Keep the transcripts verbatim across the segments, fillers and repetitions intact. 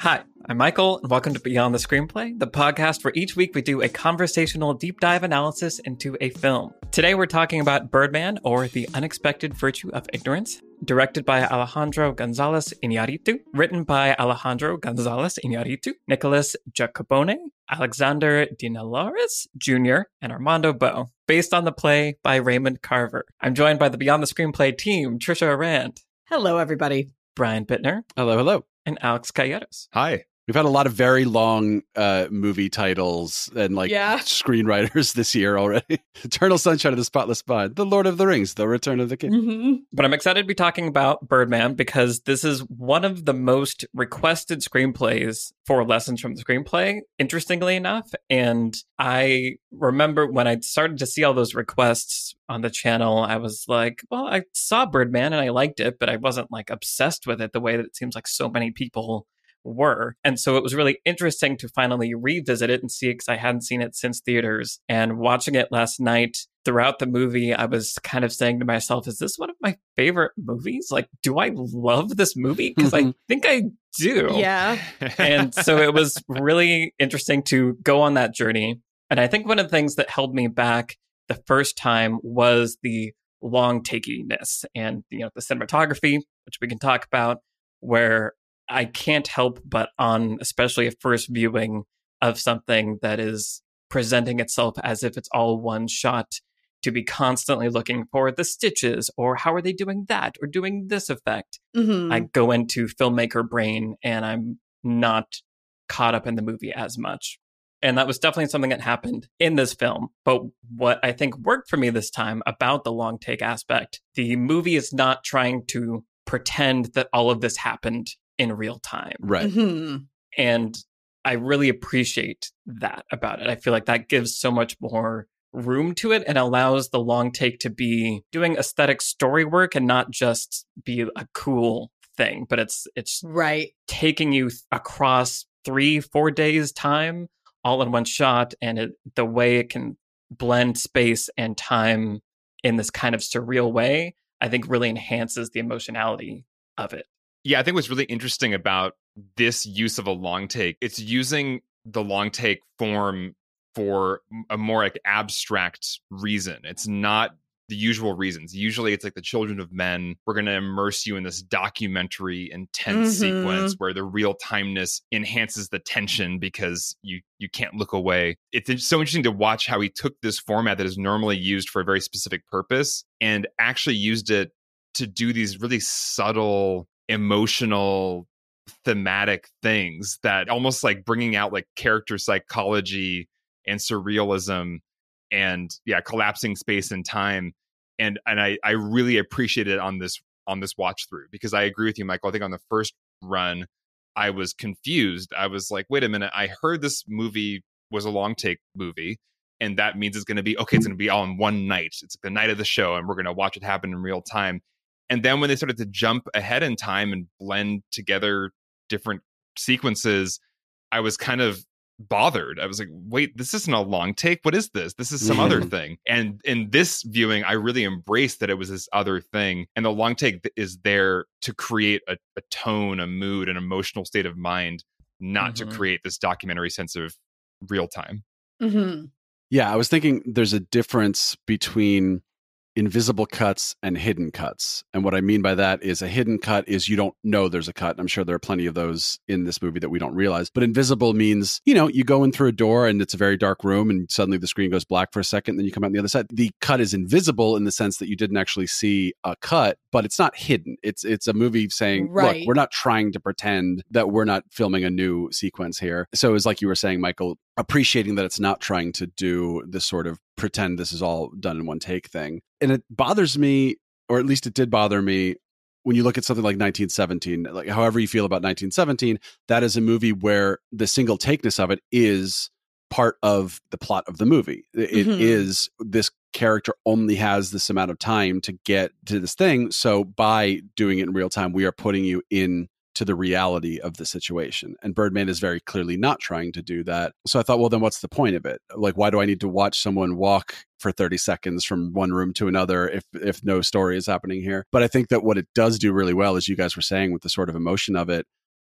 Hi, I'm Michael, and welcome to Beyond the Screenplay, the podcast where each week we do a conversational deep dive analysis into a film. Today we're talking about Birdman, or The Unexpected Virtue of Ignorance, directed by Alejandro González Iñárritu, written by Alejandro González Iñárritu, Nicholas Jacobone, Alexander Dinelaris Junior, and Armando Bo, based on the play by Raymond Carver. I'm joined by the Beyond the Screenplay team, Trisha Arand. Hello, everybody. Brian Bittner. Hello, hello. And Alex Calleros. Hi. We've had a lot of very long uh, movie titles and like yeah. screenwriters this year already. Eternal Sunshine of the Spotless Mind, The Lord of the Rings, The Return of the King. Mm-hmm. But I'm excited to be talking about Birdman because this is one of the most requested screenplays for Lessons from the Screenplay, interestingly enough. And I remember when I started to see all those requests on the channel, I was like, well, I saw Birdman and I liked it, but I wasn't like obsessed with it the way that it seems like so many people were. And so it was really interesting to finally revisit it and see it because I hadn't seen it since theaters. And watching it last night, throughout the movie, I was kind of saying to myself, is this one of my favorite movies? Like, do I love this movie? Because I think I do. Yeah. And so it was really interesting to go on that journey. And I think one of the things that held me back the first time was the long takiness and, you know, the cinematography, which we can talk about, where I can't help but on, especially a first viewing of something that is presenting itself as if it's all one shot, to be constantly looking for the stitches or how are they doing that or doing this effect. Mm-hmm. I go into filmmaker brain and I'm not caught up in the movie as much. And that was definitely something that happened in this film. But what I think worked for me this time about the long take aspect, the movie is not trying to pretend that all of this happened in real time. Right. Mm-hmm. And I really appreciate that about it. I feel like that gives so much more room to it and allows the long take to be doing aesthetic story work and not just be a cool thing, but it's it's right. taking you across three, four days time all in one shot. And it, the way it can blend space and time in this kind of surreal way, I think really enhances the emotionality of it. Yeah, I think what's really interesting about this use of a long take, it's using the long take form for a more like abstract reason. It's not the usual reasons. Usually it's like The Children of Men. We're going to immerse you in this documentary intense Mm-hmm. sequence where the real timeness enhances the tension because you you can't look away. It's so interesting to watch how he took this format that is normally used for a very specific purpose and actually used it to do these really subtle, emotional, thematic things that almost like bringing out like character psychology and surrealism and yeah, collapsing space and time. And and I, I really appreciate it on this on this watch through because I agree with you, Michael. I think on the first run, I was confused. I was like, wait a minute, I heard this movie was a long take movie. And that means it's going to be, okay, it's going to be all in one night. It's the night of the show and we're going to watch it happen in real time. And then when they started to jump ahead in time and blend together different sequences, I was kind of bothered. I was like, wait, this isn't a long take. What is this? This is some Mm-hmm. other thing. And in this viewing, I really embraced that it was this other thing. And the long take is there to create a, a tone, a mood, an emotional state of mind, not Mm-hmm. to create this documentary sense of real time. Mm-hmm. Yeah, I was thinking there's a difference between invisible cuts and hidden cuts. And what I mean by that is a hidden cut is you don't know there's a cut. I'm sure there are plenty of those in this movie that we don't realize. But invisible means, you know, you go in through a door and it's a very dark room and suddenly the screen goes black for a second, then you come out on the other side. The cut is invisible in the sense that you didn't actually see a cut, but it's not hidden. It's it's a movie saying, Right. look, we're not trying to pretend that we're not filming a new sequence here. So it's like you were saying, Michael, appreciating that it's not trying to do this sort of pretend this is all done in one take thing. And it bothers me, or at least it did bother me, when you look at something like nineteen seventeen, like however you feel about nineteen seventeen, that is a movie where the single takeness of it is part of the plot of the movie. It Mhm. is this character only has this amount of time to get to this thing. So by doing it in real time, we are putting you in to the reality of the situation. And Birdman is very clearly not trying to do that. So I thought, well, then what's the point of it? Like, why do I need to watch someone walk for thirty seconds from one room to another if if no story is happening here? But I think that what it does do really well, as you guys were saying, with the sort of emotion of it,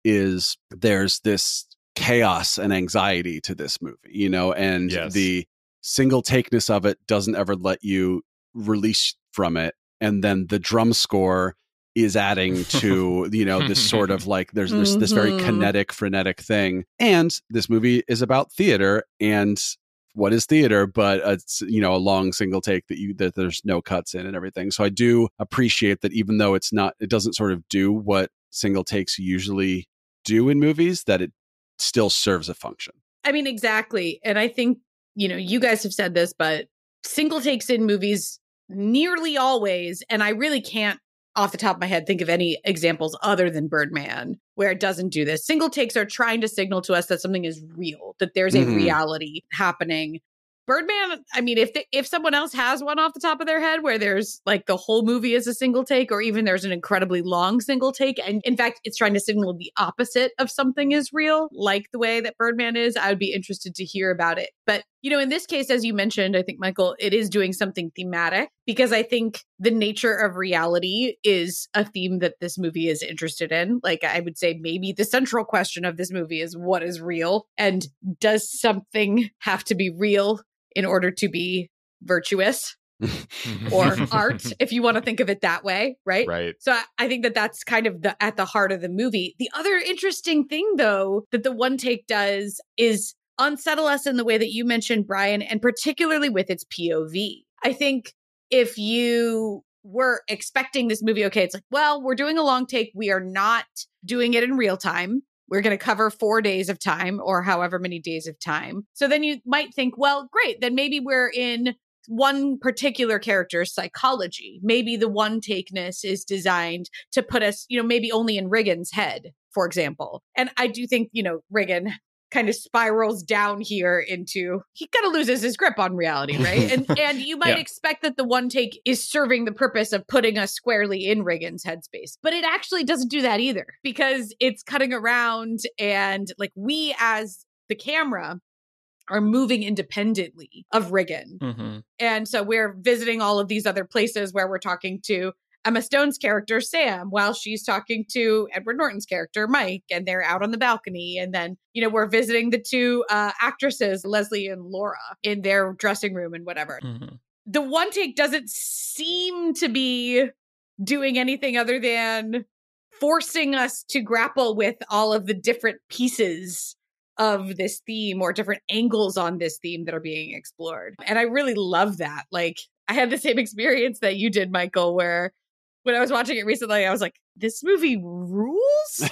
is there's this chaos and anxiety to this movie, you know, and Yes. the single takeness of it doesn't ever let you release from it. And then the drum score is adding to, you know, this sort of like there's this this very Mhm. kinetic, frenetic thing. And this movie is about theater, and what is theater but it's, you know, a long single take that you that there's no cuts in and everything. So I do appreciate that, even though it's not, it doesn't sort of do what single takes usually do in movies, that it still serves a function. I mean, exactly. And I think, you know, you guys have said this, but single takes in movies nearly always, and I really can't off the top of my head think of any examples other than Birdman where it doesn't do this. Single takes are trying to signal to us that something is real, that there's a Mhm. reality happening. Birdman, I mean, if the, if someone else has one off the top of their head where there's like the whole movie is a single take, or even there's an incredibly long single take, and in fact, it's trying to signal the opposite of something is real, like the way that Birdman is, I would be interested to hear about it. But, you know, in this case, as you mentioned, I think, Michael, it is doing something thematic, because I think the nature of reality is a theme that this movie is interested in. Like, I would say maybe the central question of this movie is what is real? And does something have to be real in order to be virtuous or art, if you want to think of it that way, right? Right. So I, I think that that's kind of the at the heart of the movie. The other interesting thing, though, that the one take does is unsettle us in the way that you mentioned, Brian, and particularly with its P O V. I think if you were expecting this movie, okay, it's like, well, we're doing a long take. We are not doing it in real time. We're going to cover four days of time or however many days of time. So then you might think, well, great, then maybe we're in one particular character's psychology. Maybe the one takeness is designed to put us, you know, maybe only in Riggins' head, for example. And I do think, you know, Riggin kind of spirals down here into, he kind of loses his grip on reality, right? And and you might Yeah. expect that the one take is serving the purpose of putting us squarely in Riggins' headspace. But it actually doesn't do that either, because it's cutting around, and like we as the camera are moving independently of Riggin. Mm-hmm. And so we're visiting all of these other places where we're talking to Emma Stone's character, Sam, while she's talking to Edward Norton's character, Mike, and they're out on the balcony. And then, you know, we're visiting the two uh, actresses, Leslie and Laura, in their dressing room and whatever. Mm-hmm. The one take doesn't seem to be doing anything other than forcing us to grapple with all of the different pieces of this theme or different angles on this theme that are being explored. And I really love that. Like, I had the same experience that you did, Michael, where when I was watching it recently, I was like, this movie rules.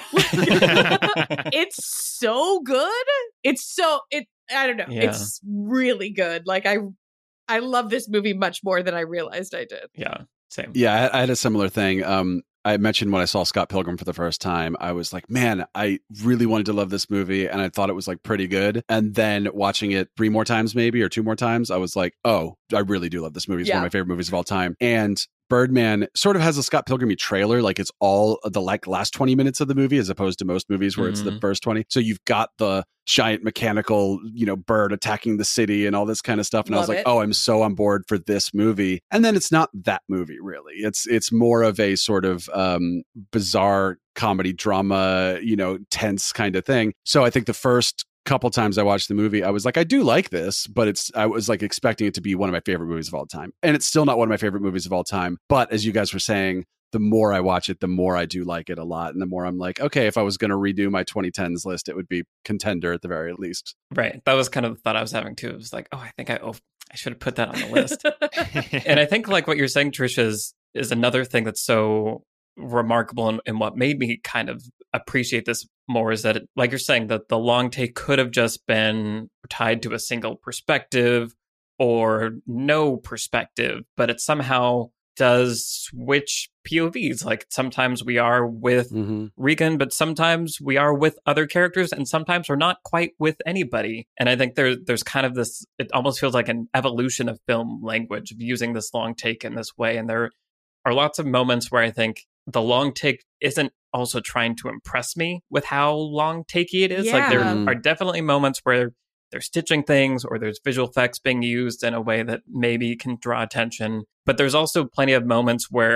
It's so good. It's so, it, I don't know. Yeah. It's really good. Like, I, I love this movie much more than I realized I did. Yeah, same. Yeah, I, I had a similar thing. Um, I mentioned when I saw Scott Pilgrim for the first time, I was like, man, I really wanted to love this movie, and I thought it was like pretty good. And then watching it three more times, maybe, or two more times, I was like, oh, I really do love this movie. It's Yeah. one of my favorite movies of all time. And Birdman sort of has a Scott Pilgrim-y trailer, like it's all the like last twenty minutes of the movie, as opposed to most movies where it's the Mhm. first twenty. So you've got the giant mechanical, you know, bird attacking the city and all this kind of stuff. And I was Love like, it. oh, I'm so on board for this movie. And then it's not that movie, really. It's it's more of a sort of um, bizarre comedy drama, you know, tense kind of thing. So I think the first couple times I watched the movie, I was like, I do like this, but it's I was like expecting it to be one of my favorite movies of all time. And it's still not one of my favorite movies of all time. But as you guys were saying, the more I watch it, the more I do like it a lot. And the more I'm like, okay, if I was going to redo my twenty tens list, it would be contender at the very least. Right. That was kind of the thought I was having too. It was like, oh, I think I oh, I should have put that on the list. And I think like what you're saying, Trish, is, is another thing that's so remarkable, and, and what made me kind of appreciate this more is that, it, like you're saying, that the long take could have just been tied to a single perspective or no perspective, but it somehow does switch P O Vs. Like sometimes we are with Mm-hmm. Regan, but sometimes we are with other characters, and sometimes we're not quite with anybody. And I think there, there's kind of this, it almost feels like an evolution of film language of using this long take in this way. And there are lots of moments where I think the long take isn't also trying to impress me with how long takey it is. Like there Yeah. are definitely moments where they're stitching things or there's visual effects being used in a way that maybe can draw attention. But there's also plenty of moments where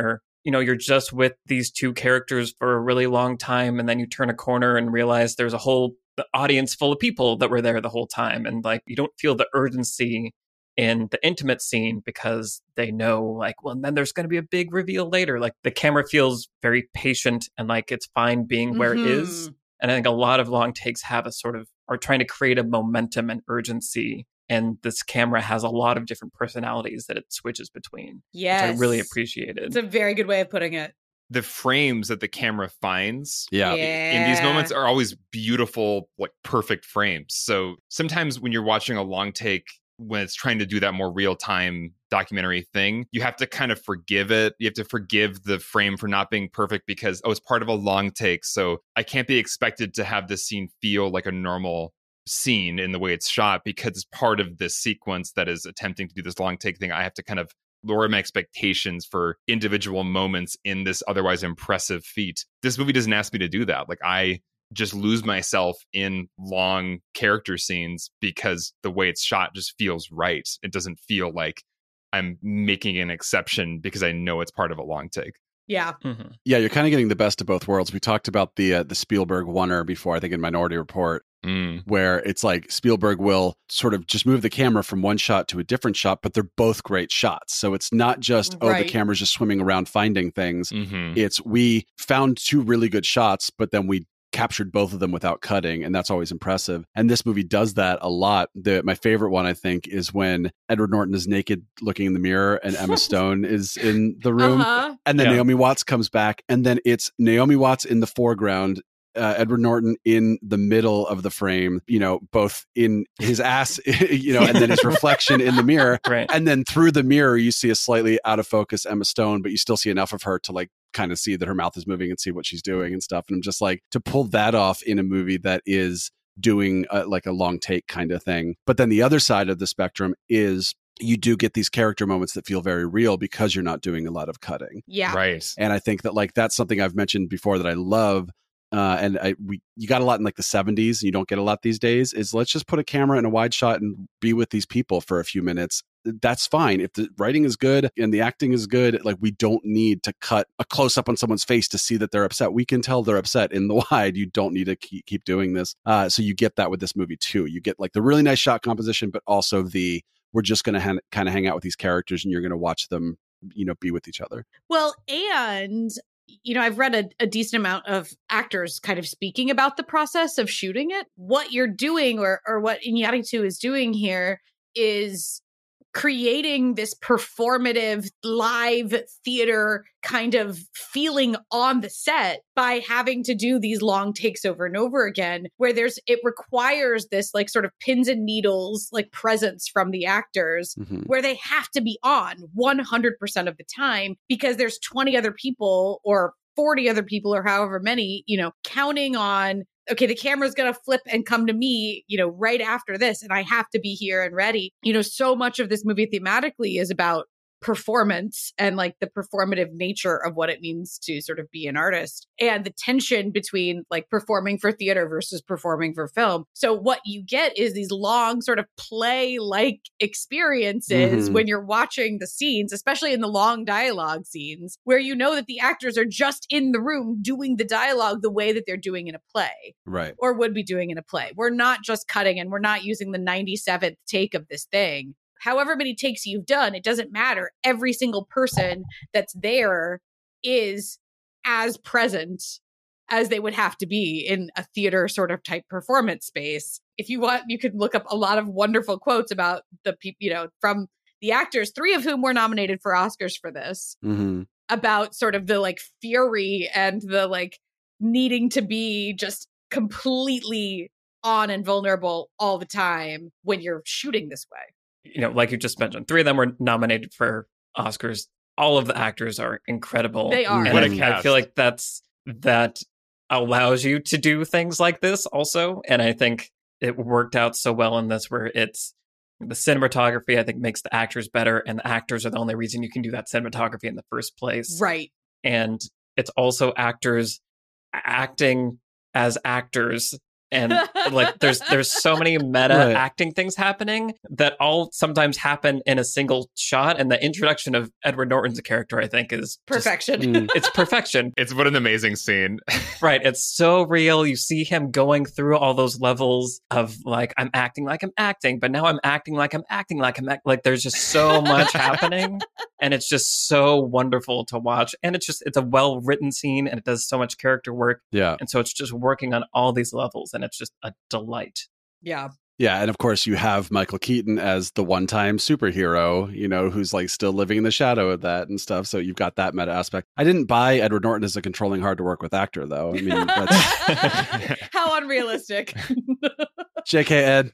you know, you're just with these two characters for a really long time, and then you turn a corner and realize there's a whole audience full of people that were there the whole time. And like, you don't feel the urgency in the intimate scene because they know like, well, and then there's going to be a big reveal later. Like the camera feels very patient and like it's fine being where Mm-hmm. it is. And I think a lot of long takes have a sort of, are trying to create a momentum and urgency. And this camera has a lot of different personalities that it switches between. Yes. Which I really appreciated. It's a very good way of putting it. The frames that the camera finds Yeah. in these moments are always beautiful, like perfect frames. So sometimes when you're watching a long take, when it's trying to do that more real-time documentary thing, you have to kind of forgive it. You have to forgive the frame for not being perfect because, oh, it's part of a long take. So I can't be expected to have this scene feel like a normal scene in the way it's shot because it's part of this sequence that is attempting to do this long take thing. I have to kind of lower my expectations for individual moments in this otherwise impressive feat. This movie doesn't ask me to do that. Like I just lose myself in long character scenes because the way it's shot just feels right. It doesn't feel like I'm making an exception because I know it's part of a long take. Yeah. Mm-hmm. Yeah, you're kind of getting the best of both worlds. We talked about the uh, the Spielberg oneer before, I think in Minority Report, Mm. where it's like Spielberg will sort of just move the camera from one shot to a different shot, but they're both great shots. So it's not just, oh, Right. the camera's just swimming around finding things. Mm-hmm. It's we found two really good shots, but then we captured both of them without cutting, and that's always impressive. And this movie does that a lot. The, my favorite one, I think, is when Edward Norton is naked looking in the mirror and Emma Stone is in the room. Uh-huh. And then Yeah. Naomi Watts comes back, and then it's Naomi Watts in the foreground, uh, Edward Norton in the middle of the frame, you know, both in his ass, you know, and then his reflection in the mirror. Right. And then through the mirror, you see a slightly out of focus Emma Stone, but you still see enough of her to like kind of see that her mouth is moving and see what she's doing and stuff. And I'm just like, to pull that off in a movie that is doing a, like a long take kind of thing. But then the other side of the spectrum is you do get these character moments that feel very real because you're not doing a lot of cutting. Yeah. Right. And I think that like that's something I've mentioned before that I love. Uh, and I we you got a lot in like the seventies, and you don't get a lot these days, is let's just put a camera in a wide shot and be with these people for a few minutes. That's fine. If the writing is good and the acting is good, like we don't need to cut a close up on someone's face to see that they're upset. We can tell they're upset in the wide. You don't need to keep, keep doing this. Uh, so you get that with this movie too. You get like the really nice shot composition, but also the we're just going to ha- kind of hang out with these characters and you're going to watch them, you know, be with each other. Well, and you know, I've read a, a decent amount of actors kind of speaking about the process of shooting it. What you're doing, or or what Iñárritu is doing here, is creating this performative live theater kind of feeling on the set by having to do these long takes over and over again, where there's it requires this like sort of pins and needles like presence from the actors, Mm-hmm. where they have to be on one hundred percent of the time because there's twenty other people or forty other people or however many, you know, counting on, okay, the camera's going to flip and come to me, you know, right after this, and I have to be here and ready. You know, so much of this movie thematically is about performance and like the performative nature of what it means to sort of be an artist and the tension between like performing for theater versus performing for film. So what you get is these long sort of play like experiences Mhm. when you're watching the scenes, especially in the long dialogue scenes, where you know that the actors are just in the room doing the dialogue the way that they're doing in a play Right. or would be doing in a play. We're not just cutting and we're not using the ninety-seventh take of this thing. However many takes you've done, it doesn't matter. Every single person that's there is as present as they would have to be in a theater sort of type performance space. If you want, you could look up a lot of wonderful quotes about the people, you know, from the actors, three of whom were nominated for Oscars for this, Mm-hmm. about sort of the like fury and the like needing to be just completely on and vulnerable all the time when you're shooting this way. You know, like you just mentioned, three of them were nominated for Oscars. All of the actors are incredible. They are. And What a I, I cast. feel like that's that allows you to do things like this also. And I think it worked out so well in this where it's the cinematography, I think, makes the actors better. And the actors are the only reason you can do that cinematography in the first place. Right. And it's also actors acting as actors And like there's there's so many meta Right. acting things happening that all sometimes happen in a single shot. And the introduction of Edward Norton's character, I think, is just- Perfection. Mm. it's perfection. It's what an amazing scene. Right. It's so real. You see him going through all those levels of like, I'm acting like I'm acting, but now I'm acting like I'm acting like I'm act- like there's just so much happening. And it's just so wonderful to watch. And it's just, it's a well written scene and it does so much character work. Yeah. And so it's just working on all these levels and it's just a delight. Yeah. Yeah. And of course, you have Michael Keaton as the one time superhero, you know, who's like still living in the shadow of that and stuff. So you've got that meta aspect. I didn't buy Edward Norton as a controlling, hard to work with actor, though. I mean, that's How unrealistic. J K Ed.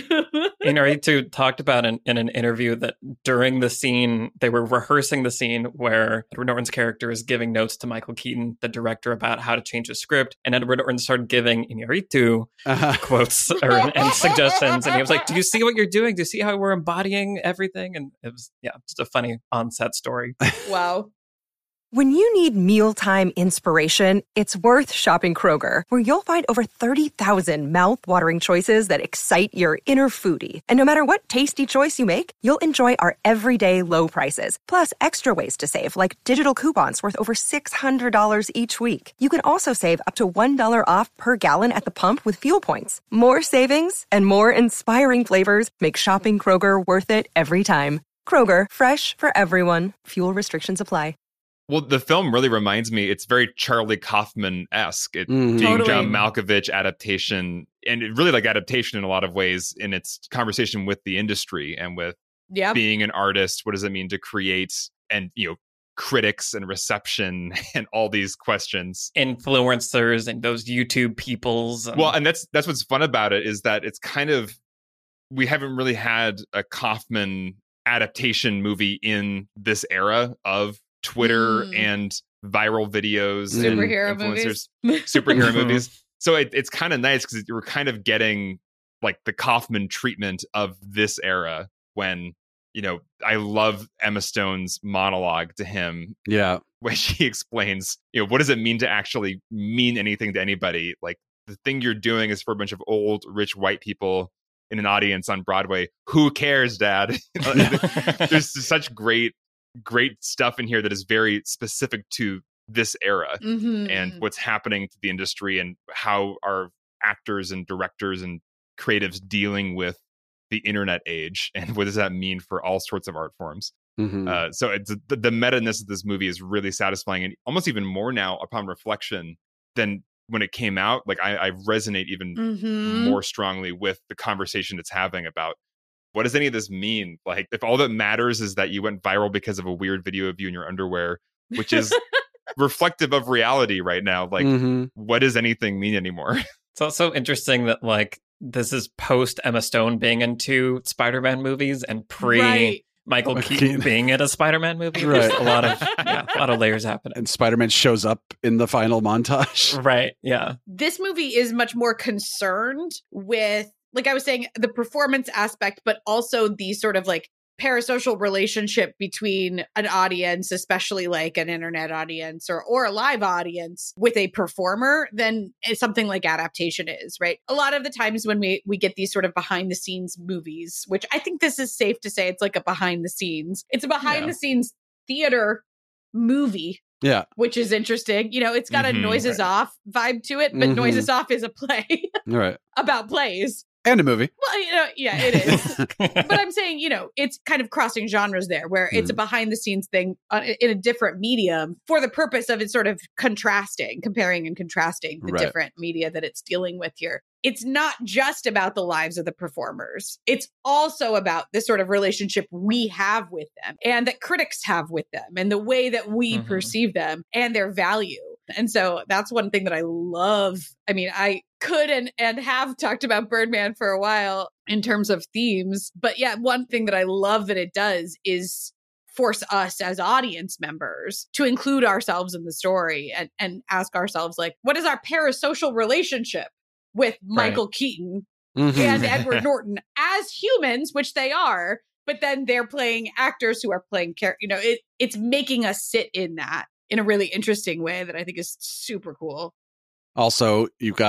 Inarritu talked about in, in an interview that during the scene, they were rehearsing the scene where Edward Norton's character is giving notes to Michael Keaton, the director, about how to change the script. And Edward Norton started giving Inarritu Uh-huh. quotes or, and suggestions. And he was like, do you see what you're doing? Do you see how we're embodying everything? And it was, yeah, just a funny on-set story. Wow. When you need mealtime inspiration, it's worth shopping Kroger, where you'll find over thirty thousand mouth-watering choices that excite your inner foodie. And no matter what tasty choice you make, you'll enjoy our everyday low prices, plus extra ways to save, like digital coupons worth over six hundred dollars each week. You can also save up to one dollar off per gallon at the pump with fuel points. More savings and more inspiring flavors make shopping Kroger worth it every time. Kroger, fresh for everyone. Fuel restrictions apply. Well, the film really reminds me, it's very Charlie Kaufman-esque. It Mhm. being Totally. John Malkovich adaptation, and it really like adaptation in a lot of ways in its conversation with the industry and with Yep. being an artist. What does it mean to create, and, you know, critics and reception and all these questions. Influencers and those YouTube peoples. And, Well, and that's that's what's fun about it, is that it's kind of, we haven't really had a Kaufman adaptation movie in this era of Twitter Mm. and viral videos, and Superhero influencers, movies. superhero Mhm. movies. So it, it's kind of nice because you're kind of getting like the Kaufman treatment of this era when, you know, I love Emma Stone's monologue to him Yeah. when she explains, you know, what does it mean to actually mean anything to anybody? Like, the thing you're doing is for a bunch of old, rich white people in an audience on Broadway. Who cares, Dad? There's such great, great stuff in here that is very specific to this era Mhm. and what's happening to the industry and how our actors and directors and creatives dealing with the internet age and what does that mean for all sorts of art forms. Mhm. Uh, so it's the, the meta-ness of this movie is really satisfying, and almost even more now upon reflection than when it came out. Like I, I resonate even Mhm. more strongly with the conversation it's having about what does any of this mean? Like, if all that matters is that you went viral because of a weird video of you in your underwear, which is reflective of reality right now, like Mhm. what does anything mean anymore? It's also interesting that like this is post Emma Stone being into Spider-Man movies and pre Right. Michael Michael Keaton Keaton. being in a Spider-Man movie. Right. There's a lot of yeah, a lot of layers happening. And Spider-Man shows up in the final montage. Right. Yeah. This movie is much more concerned with, like I was saying, the performance aspect, but also the sort of like parasocial relationship between an audience, especially like an internet audience or or a live audience, with a performer than something like adaptation is, right? A lot of the times when we we get these sort of behind the scenes movies, which I think this is safe to say it's like a behind the scenes. It's a behind Yeah. the scenes theater movie, Yeah. which is interesting. You know, it's got a Mhm. noises off vibe to it, but Mhm. noises off is a play All right. about plays. And a movie. Well, you know, yeah, it is. But I'm saying, you know, it's kind of crossing genres there, where it's a behind the scenes thing on, in a different medium for the purpose of it sort of contrasting, comparing and contrasting the Right. different media that it's dealing with here. It's not just about the lives of the performers. It's also about the sort of relationship we have with them and that critics have with them and the way that we Mhm. perceive them and their value. And so that's one thing that I love. I mean, I could and, and have talked about Birdman for a while in terms of themes. But yeah, one thing that I love that it does is force us as audience members to include ourselves in the story and, and ask ourselves, like, what is our parasocial relationship with Michael Keaton Mhm. and Edward Norton as humans, which they are, but then they're playing actors who are playing characters. You know, it, it's making us sit in that in a really interesting way that I think is super cool. Also, you've got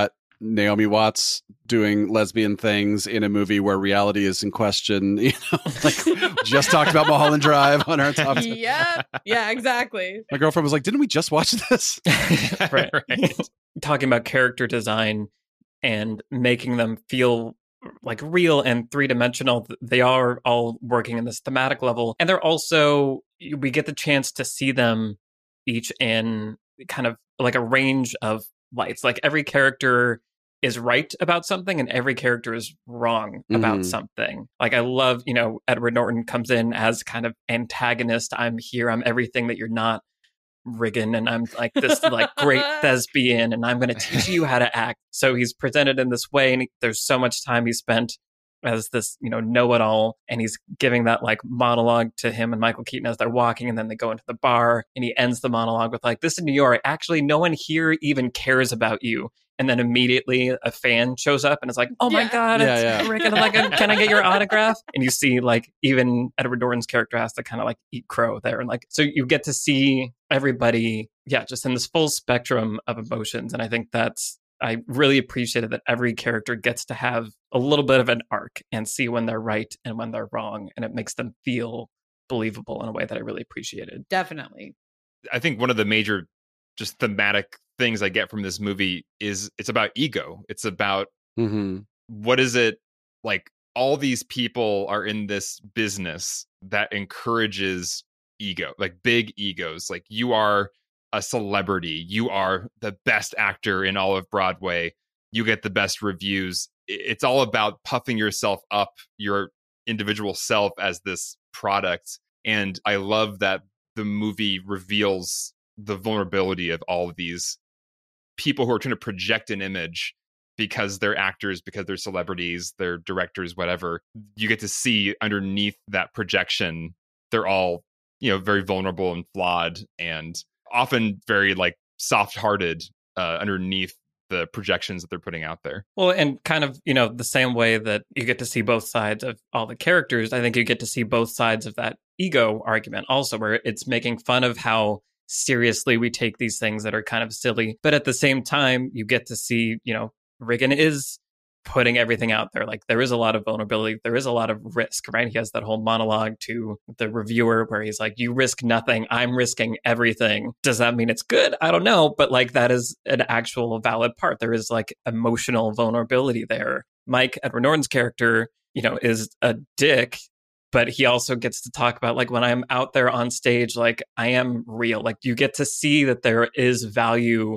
Naomi Watts doing lesbian things in a movie where reality is in question. You know, like just talked about Mulholland Drive on our top. Yeah, yeah, exactly. My girlfriend was like, "Didn't we just watch this?" right. Right. Talking about character design and making them feel like real and three-dimensional. They are all working in this thematic level. And they're also, we get the chance to see them each in kind of like a range of lights. Like every character is right about something and every character is wrong about Mhm. something. Like I love, you know, Edward Norton comes in as kind of antagonist. I'm here. I'm everything that you're not, Riggin, and I'm like this like great thespian and I'm going to teach you how to act. So he's presented in this way and he, there's so much time he spent as this, you know, know-it-all, and he's giving that like monologue to him and Michael Keaton as they're walking, and then they go into the bar and he ends the monologue with like, "This is New York. Actually, no one here even cares about you." And then immediately a fan shows up and is like, "Oh my Yeah. God, Yeah, it's yeah. Rick." And I'm like, "Can I get your autograph?" And you see like even Edward Norton's character has to kind of like eat crow there. And like, so you get to see everybody, yeah, just in this full spectrum of emotions. And I think that's, I really appreciated that every character gets to have a little bit of an arc and see when they're right and when they're wrong. And it makes them feel believable in a way that I really appreciated. Definitely. I think one of the major just thematic things I get from this movie is it's about ego. It's about Mm-hmm. what is it like all these people are in this business that encourages ego, like big egos. Like you are a celebrity, you are the best actor in all of Broadway, you get the best reviews. It's all about puffing yourself up, your individual self as this product. And I love that the movie reveals the vulnerability of all of these people who are trying to project an image because they're actors, because they're celebrities, they're directors, whatever. You get to see underneath that projection, they're all, you know, very vulnerable and flawed and often very like soft-hearted uh, underneath the projections that they're putting out there. Well, and kind of, you know, the same way that you get to see both sides of all the characters, I think you get to see both sides of that ego argument also, where it's making fun of how seriously we take these things that are kind of silly. But at the same time, you get to see, you know, Riggin is putting everything out there. Like there is a lot of vulnerability. There is a lot of risk, right? He has that whole monologue to the reviewer where he's like, "You risk nothing. I'm risking everything." Does that mean it's good? I don't know. But like that is an actual valid part. There is like emotional vulnerability there. Mike, Edward Norton's character, you know, is a dick, but he also gets to talk about like when I'm out there on stage, like I am real. Like you get to see that there is value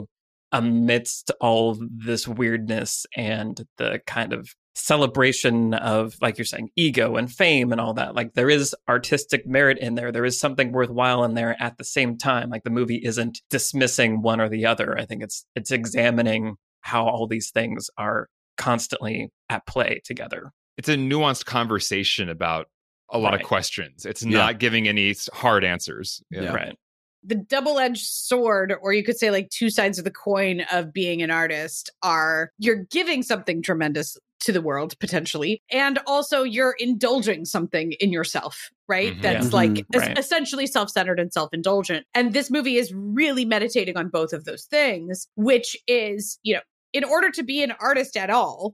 amidst all of this weirdness and the kind of celebration of, like you're saying, ego and fame and all that. Like there is artistic merit in there. There is something worthwhile in there at the same time. Like the movie isn't dismissing one or the other. I think it's it's examining how all these things are constantly at play together. It's a nuanced conversation about a lot Right. of questions. It's Yeah. not giving any hard answers. Yeah. Right. The double-edged sword, or you could say like two sides of the coin of being an artist, are you're giving something tremendous to the world potentially, and also you're indulging something in yourself, right? Mhm. That's Yeah. like Mhm. es- Right. essentially self-centered and self-indulgent. And this movie is really meditating on both of those things, which is, you know, in order to be an artist at all,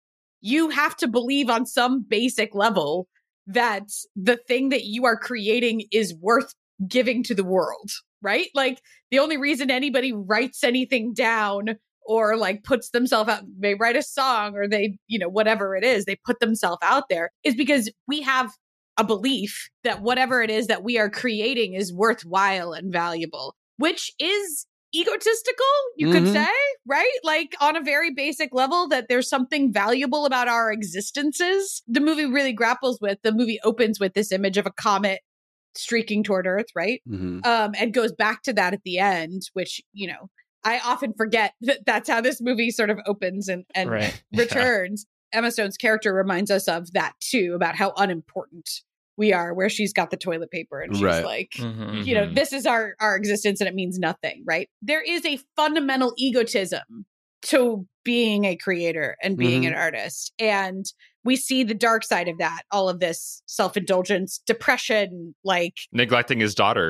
you have to believe on some basic level that the thing that you are creating is worth giving to the world, right? Like the only reason anybody writes anything down or like puts themselves out, they write a song or they, you know, whatever it is, they put themselves out there is because we have a belief that whatever it is that we are creating is worthwhile and valuable, which is egotistical, you Mhm. could say, right? Like on a very basic level, that there's something valuable about our existences. The movie really grapples with, the movie opens with this image of a comet streaking toward Earth, right? Mm-hmm. Um, and goes back to that at the end, which, you know, I often forget that that's how this movie sort of opens and, and Right. returns. Emma Stone's character reminds us of that too, about how unimportant we are, where she's got the toilet paper and she's Right. like, Mhm. you know, Mhm. this is our our existence and it means nothing, right? There is a fundamental egotism to being a creator and being Mhm. an artist. And we see the dark side of that, all of this self-indulgence, depression, like Neglecting his daughter.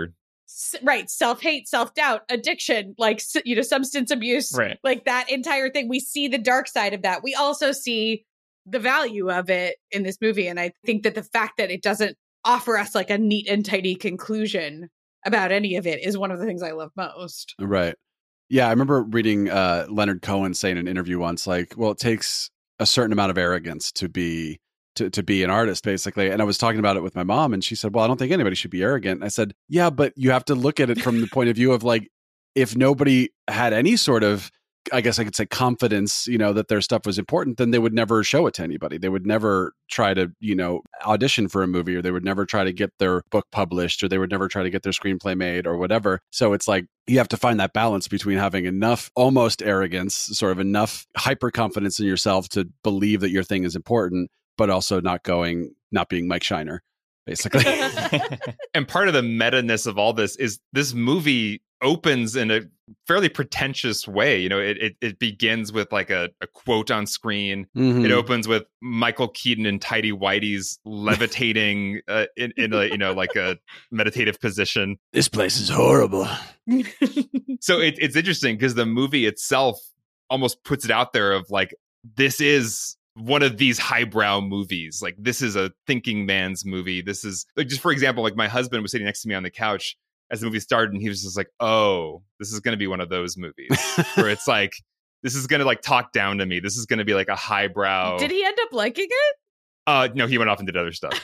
S- right. Self-hate, self-doubt, addiction, like, s- you know, substance abuse, Right. like that entire thing. We see the dark side of that. We also see the value of it in this movie. And I think that the fact that it doesn't offer us like a neat and tidy conclusion about any of it is one of the things I love most. Right. Yeah, I remember reading uh, Leonard Cohen say in an interview once, like, well, it takes a certain amount of arrogance to be to, to be an artist, basically. And I was talking about it with my mom, and she said, well, I don't think anybody should be arrogant. And I said, yeah, but you have to look at it from the point of view of like, if nobody had any sort of, I guess I could say, confidence, you know, that their stuff was important, then they would never show it to anybody. They would never try to, you know, audition for a movie, or they would never try to get their book published, or they would never try to get their screenplay made or whatever. So it's like, you have to find that balance between having enough almost arrogance, sort of enough hyper confidence in yourself to believe that your thing is important, but also not going, not being Mike Shiner, basically. And part of the meta-ness of all this is this movie opens in a fairly pretentious way. You know, it it, it begins with like a, a quote on screen. Mhm. It opens with Michael Keaton and tidy whities levitating uh, in, in a, you know, like a meditative position. This place is horrible. So it, it's interesting because the movie itself almost puts it out there of like, this is one of these highbrow movies. Like, this is a thinking man's movie. This is like, just for example, like my husband was sitting next to me on the couch as the movie started, and he was just like, oh, this is going to be one of those movies where it's like, this is going to like talk down to me. This is going to be like a highbrow. Did he end up liking it? Uh, no, he went off and did other stuff.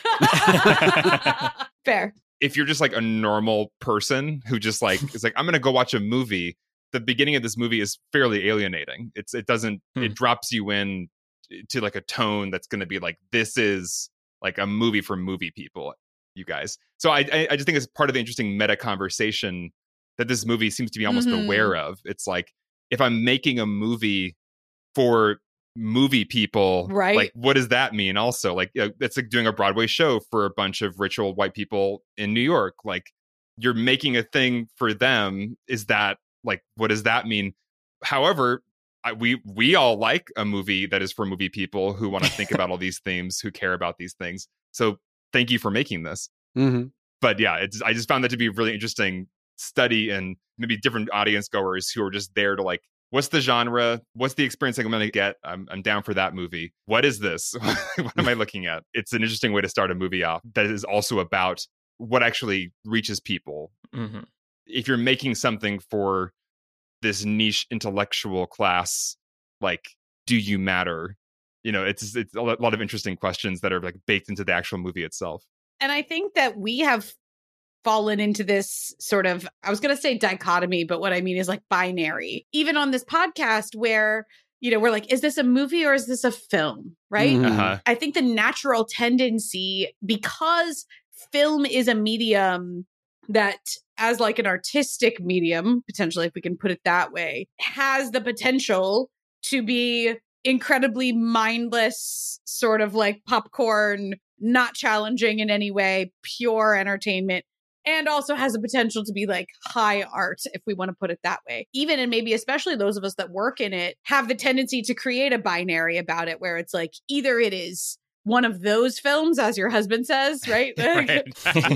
Fair. If you're just like a normal person who just like is like, I'm going to go watch a movie, the beginning of this movie is fairly alienating. It's it doesn't Hmm. it drops you in to like a tone that's going to be like, this is like a movie for movie people, you guys. So I I, I just think it's part of the interesting meta conversation that this movie seems to be almost Mhm. aware of. It's like, if I'm making a movie for movie people, Right. like, what does that mean? Also, like, you know, it's like doing a Broadway show for a bunch of rich old white people in New York. Like, you're making a thing for them. Is that like, what does that mean? However, I, we we all like a movie that is for movie people who want to think about all these themes, who care about these things. So thank you for making this. Mm-hmm. But yeah, it's, I just found that to be a really interesting study, and maybe different audience goers who are just there to like, what's the genre? What's the experience I'm going to get? I'm, I'm down for that movie. What is this? What am I looking at? It's an interesting way to start a movie off that is also about what actually reaches people. hmm If you're making something for this niche intellectual class, like, do you matter? You know, it's it's a lot of interesting questions that are like baked into the actual movie itself. And I think that we have fallen into this sort of, I was going to say dichotomy, but what I mean is like binary, even on this podcast where, you know, we're like, is this a movie or is this a film? Right. Mhm. Uh-huh. I think the natural tendency, because film is a medium that, as like an artistic medium, potentially, if we can put it that way, has the potential to be incredibly mindless, sort of like popcorn, not challenging in any way, pure entertainment, and also has the potential to be like high art, if we want to put it that way. Even, and maybe especially those of us that work in it, have the tendency to create a binary about it, where it's like, either it is one of those films, as your husband says, right? Right.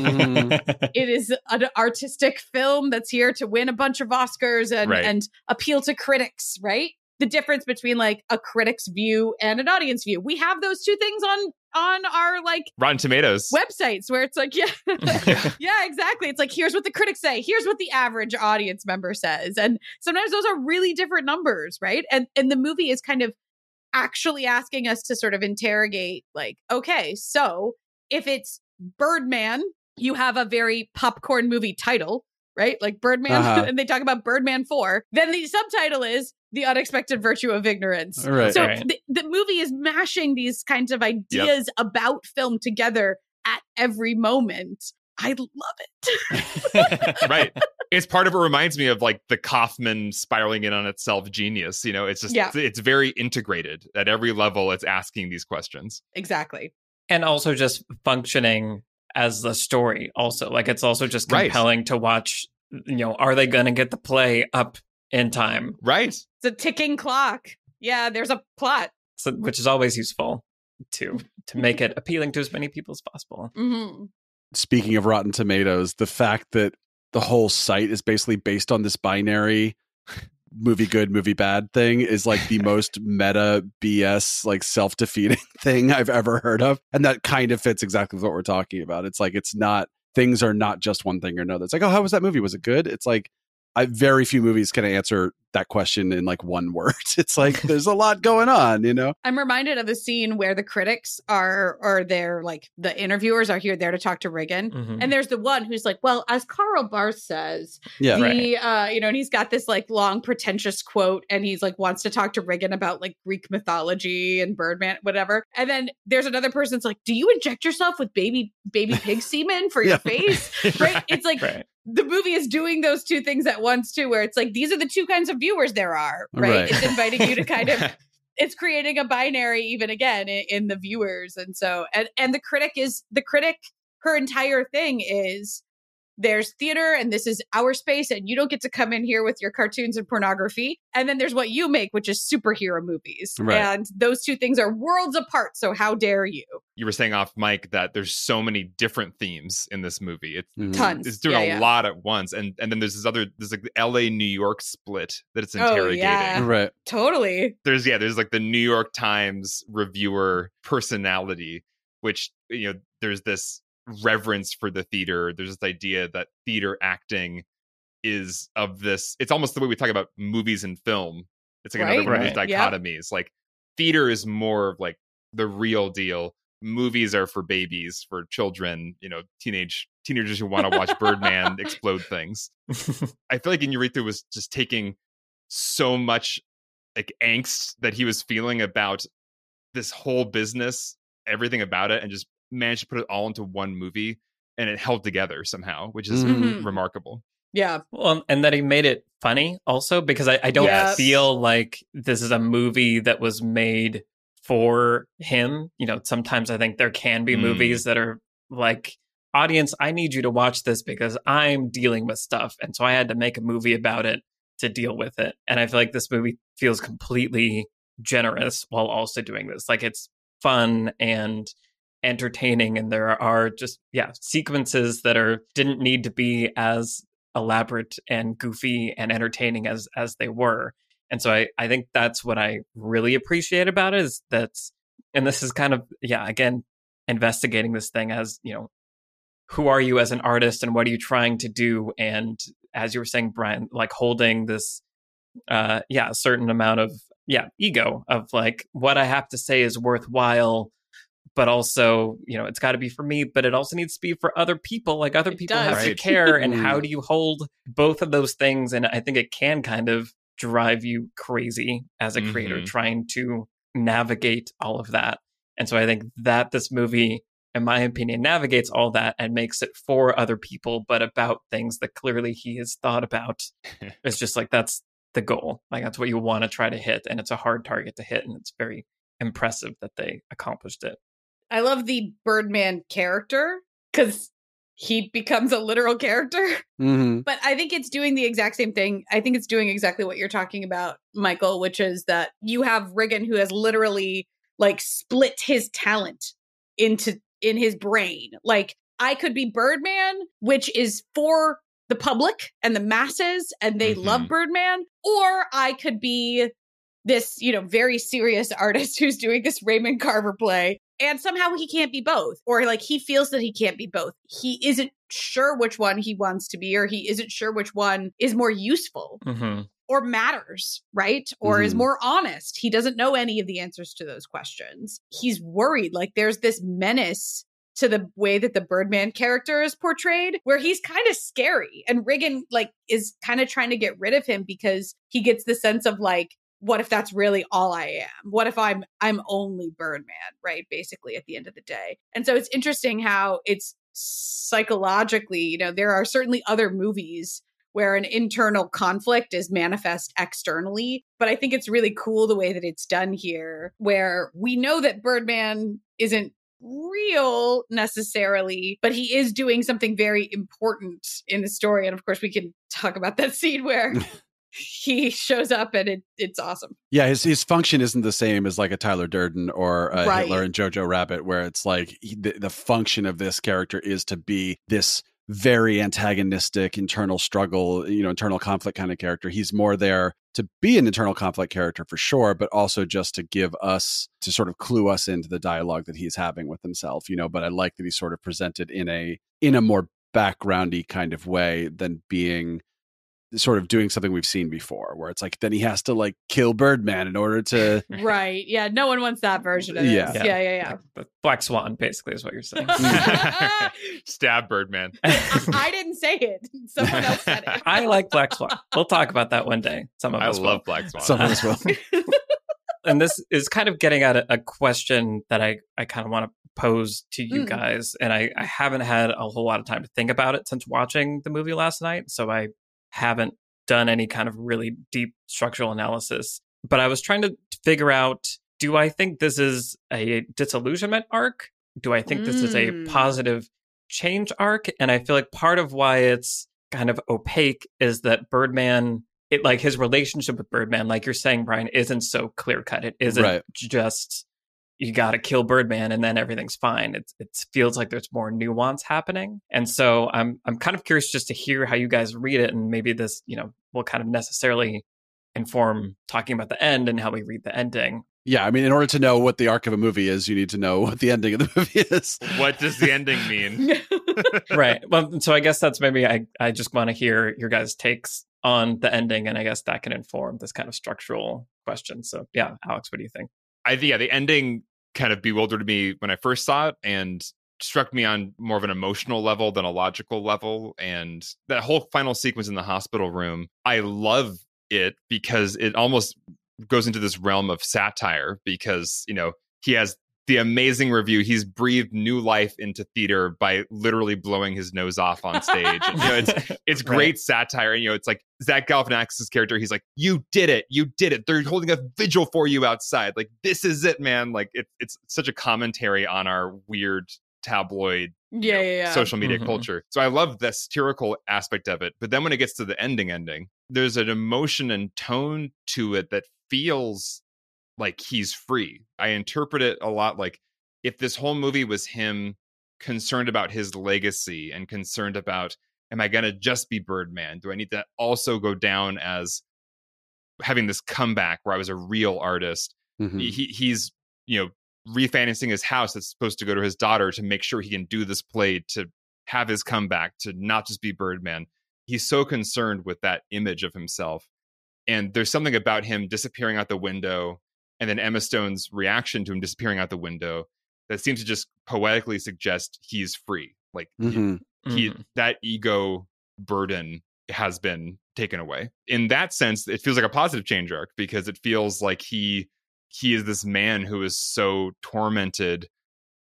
It is an artistic film that's here to win a bunch of Oscars and, Right. and appeal to critics, right? The difference between like a critic's view and an audience view. We have those two things on on our like Rotten Tomatoes. websites where it's like, yeah, yeah, exactly. It's like, here's what the critics say. Here's what the average audience member says. And sometimes those are really different numbers, right? And and the movie is kind of actually asking us to sort of interrogate, like, okay, so if it's Birdman, you have a very popcorn movie title, right? Like Birdman, Uh-huh. and they talk about Birdman four. Then the subtitle is The Unexpected Virtue of Ignorance. Right. So Right. the, the movie is mashing these kinds of ideas about film together at every moment. I love it. Right. It's part of it reminds me of like the Kaufman spiraling in on itself genius. You know, it's just, Yeah. it's very integrated at every level. It's asking these questions. Exactly. And also just functioning as the story also. Like, it's also just Right. compelling to watch, you know, are they going to get the play up in time? Right. It's a ticking clock. Yeah, there's a plot. So, which is always useful to to make it appealing to as many people as possible. Mm-hmm. Speaking of Rotten Tomatoes, the fact that the whole site is basically based on this binary movie good, movie bad thing is like the most meta B S, like self-defeating thing I've ever heard of. And that kind of fits exactly with what we're talking about. It's like, it's not, things are not just one thing or another. It's like, oh, how was that movie? Was it good? It's like, I, very few movies can answer that question in like one word. It's like, there's a lot going on, you know? I'm reminded of the scene where the critics are, or they're like, the interviewers are here there to talk to Riggin. Mhm. And there's the one who's like, well, as Carl Barth says, Yeah. the, uh, you know, and he's got this like long pretentious quote and he's like, wants to talk to Riggin about like Greek mythology and Birdman, whatever. And then there's another person's like, do you inject yourself with baby, baby pig semen for your Yeah. face? Right. It's like, Right. the movie is doing those two things at once too, where it's like, these are the two kinds of viewers there are, right? Right. It's inviting you to kind of, it's creating a binary even again in, in the viewers. And so, and, and the critic is, the critic, her entire thing is, there's theater and this is our space and you don't get to come in here with your cartoons and pornography. And then there's what you make, which is superhero movies. Right. And those two things are worlds apart. So how dare you? You were saying off mic that there's so many different themes in this movie. It's Mhm. Tons. it's doing Yeah, a yeah. lot at once, and and then there's this other there's like the L A New York split that it's Oh, interrogating. yeah. Right. Totally. There's yeah there's like the New York Times reviewer personality, which you know there's this reverence for the theater. There's this idea that theater acting is of this. It's almost the way we talk about movies and film. It's like Right. another one of these Right. Yep. dichotomies. Like theater is more of like the real deal. Movies are for babies, for children, you know, teenage teenagers who want to watch Birdman explode things. I feel like Inarritu was just taking so much like angst that he was feeling about this whole business, everything about it, and just managed to put it all into one movie, and it held together somehow, which is Mhm. remarkable. Yeah. Well, and that he made it funny also, because I, I don't Yes. feel like this is a movie that was made for him. You know, sometimes I think there can be Mm. movies that are like, audience, I need you to watch this because I'm dealing with stuff. And so I had to make a movie about it to deal with it. And I feel like this movie feels completely generous while also doing this. Like it's fun and entertaining, and there are just yeah sequences that are didn't need to be as elaborate and goofy and entertaining as as they were. And so I I think that's what I really appreciate about it, is that's, and this is kind of yeah again investigating this thing as, you know, who are you as an artist and what are you trying to do? And as you were saying, Brian, like holding this uh yeah a certain amount of yeah ego of like, what I have to say is worthwhile, but also, you know, it's got to be for me, but it also needs to be for other people. Like other It people does. have to Right. care. And how do you hold both of those things? And I think it can kind of drive you crazy as a creator Mhm. trying to navigate all of that. And so I think that this movie, in my opinion, navigates all that and makes it for other people, but about things that clearly he has thought about. It's just like, that's the goal. Like that's what you want to try to hit. And it's a hard target to hit. And it's very impressive that they accomplished it. I love the Birdman character because he becomes a literal character. Mm-hmm. But I think it's doing the exact same thing. I think it's doing exactly what you're talking about, Michael, which is that you have Riggin who has literally like split his talent into in his brain. Like I could be Birdman, which is for the public and the masses, and they Mhm. love Birdman, or I could be this, you know, very serious artist who's doing this Raymond Carver play. And somehow he can't be both, or like he feels that he can't be both. He isn't sure which one he wants to be, or he isn't sure which one is more useful Mm-hmm. or matters, right? Or is Mhm. more honest. He doesn't know any of the answers to those questions. He's worried. Like there's this menace to the way that the Birdman character is portrayed, where he's kind of scary. And Riggin like is kind of trying to get rid of him because he gets the sense of like, what if that's really all I am? What if I'm I'm only Birdman, right? Basically at the end of the day. And so it's interesting how it's psychologically, you know, there are certainly other movies where an internal conflict is manifest externally, but I think it's really cool the way that it's done here, where we know that Birdman isn't real necessarily, but he is doing something very important in the story. And of course we can talk about that scene where he shows up and it, it's awesome. Yeah, his his function isn't the same as like a Tyler Durden or a Right. Hitler and Jojo Rabbit, where it's like he, the, the function of this character is to be this very antagonistic internal struggle, you know, internal conflict kind of character. He's more there to be an internal conflict character for sure, but also just to give us, to sort of clue us into the dialogue that he's having with himself, you know, but I like that he's sort of presented in a, in a more backgroundy kind of way than being sort of doing something we've seen before, where it's like, then he has to like kill Birdman in order to. Right. Yeah. No one wants that version of this. Yeah. Yeah. Yeah. Yeah. The Black Swan, basically, is what you're saying. Stab Birdman. I, I didn't say it. Someone else said it. I like Black Swan. We'll talk about that one day. Some of I us love will. Black Swan. Some of us will. And this is kind of getting at a, a question that I, I kind of want to pose to you Mm. guys. And I, I haven't had a whole lot of time to think about it since watching the movie last night. So I haven't done any kind of really deep structural analysis. But I was trying to figure out, do I think this is a disillusionment arc? Do I think this is a Mm. positive change arc? And I feel like part of why it's kind of opaque is that Birdman, it like his relationship with Birdman, like you're saying, Brian, isn't so clear cut. It isn't Right. just you got to kill Birdman and then everything's fine. It it feels like there's more nuance happening, and so I'm I'm kind of curious just to hear how you guys read it, and maybe this you know will kind of necessarily inform talking about the end and how we read the ending. Yeah, I mean, in order to know what the arc of a movie is, you need to know what the ending of the movie is. What does the ending mean? Right. Well, so I guess that's maybe I I just want to hear your guys' takes on the ending, and I guess that can inform this kind of structural question. So yeah, Alex, what do you think? I think, yeah, the ending kind of bewildered me when I first saw it and struck me on more of an emotional level than a logical level. And that whole final sequence in the hospital room, I love it because it almost goes into this realm of satire because, you know, he has the amazing review. He's breathed new life into theater by literally blowing his nose off on stage. And, you know, it's it's great Right. satire. And, you know, it's like Zach Galifianakis' character. He's like, you did it. You did it. They're holding a vigil for you outside. Like, this is it, man. Like, it, it's such a commentary on our weird tabloid Yeah. Yeah. Yeah. social media Mhm. culture. So I love the satirical aspect of it. But then when it gets to the ending ending, there's an emotion and tone to it that feels like he's free. I interpret it a lot like if this whole movie was him concerned about his legacy and concerned about, am I going to just be Birdman? Do I need to also go down as having this comeback where I was a real artist? Mhm. He, he's, you know, refinancing his house that's supposed to go to his daughter to make sure he can do this play, to have his comeback, to not just be Birdman. He's so concerned with that image of himself. And there's something about him disappearing out the window and then Emma Stone's reaction to him disappearing out the window that seems to just poetically suggest he's free. Like Mhm. he, Mhm. that ego burden has been taken away. In that sense, it feels like a positive change arc because it feels like he he is this man who is so tormented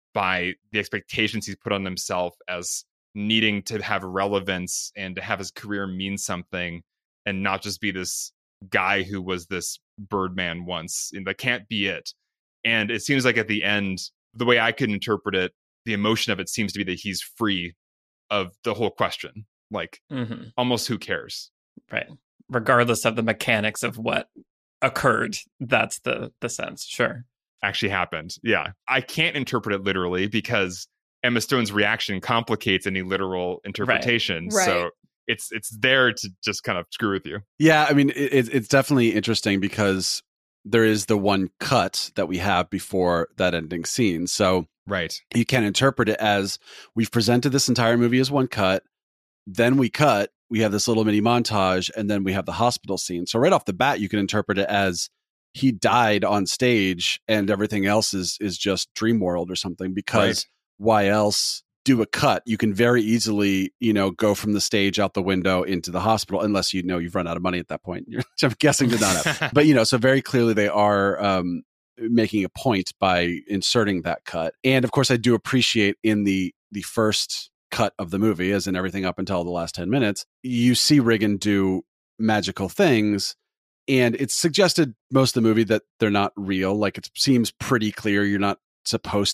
by the expectations he's put on himself as needing to have relevance and to have his career mean something and not just be this guy who was this Birdman once. And that can't be it. And it seems like at the end, the way I could interpret it, the emotion of it seems to be that he's free of the whole question. Like, Mhm. almost who cares? Right. Regardless of the mechanics of what occurred, that's the the sense. Sure. Actually happened. Yeah. I can't interpret it literally because Emma Stone's reaction complicates any literal interpretation. Right. So it's it's there to just kind of screw with you. Yeah, I mean, it, it- it's definitely interesting because there is the one cut that we have before that ending scene. So Right. you can interpret it as we've presented this entire movie as one cut, then we cut, we have this little mini montage, and then we have the hospital scene. So right off the bat, you can interpret it as he died on stage and everything else is is just dream world or something, because Right. why else do a cut? You can very easily, you know, go from the stage out the window into the hospital, unless you know you've run out of money at that point. You're, I'm guessing did not have. But, you know, so very clearly they are um, making a point by inserting that cut. And of course, I do appreciate in the the first cut of the movie, as in everything up until the last ten minutes, you see Riggin do magical things. And it's suggested most of the movie that they're not real. Like, it seems pretty clear you're not supposed to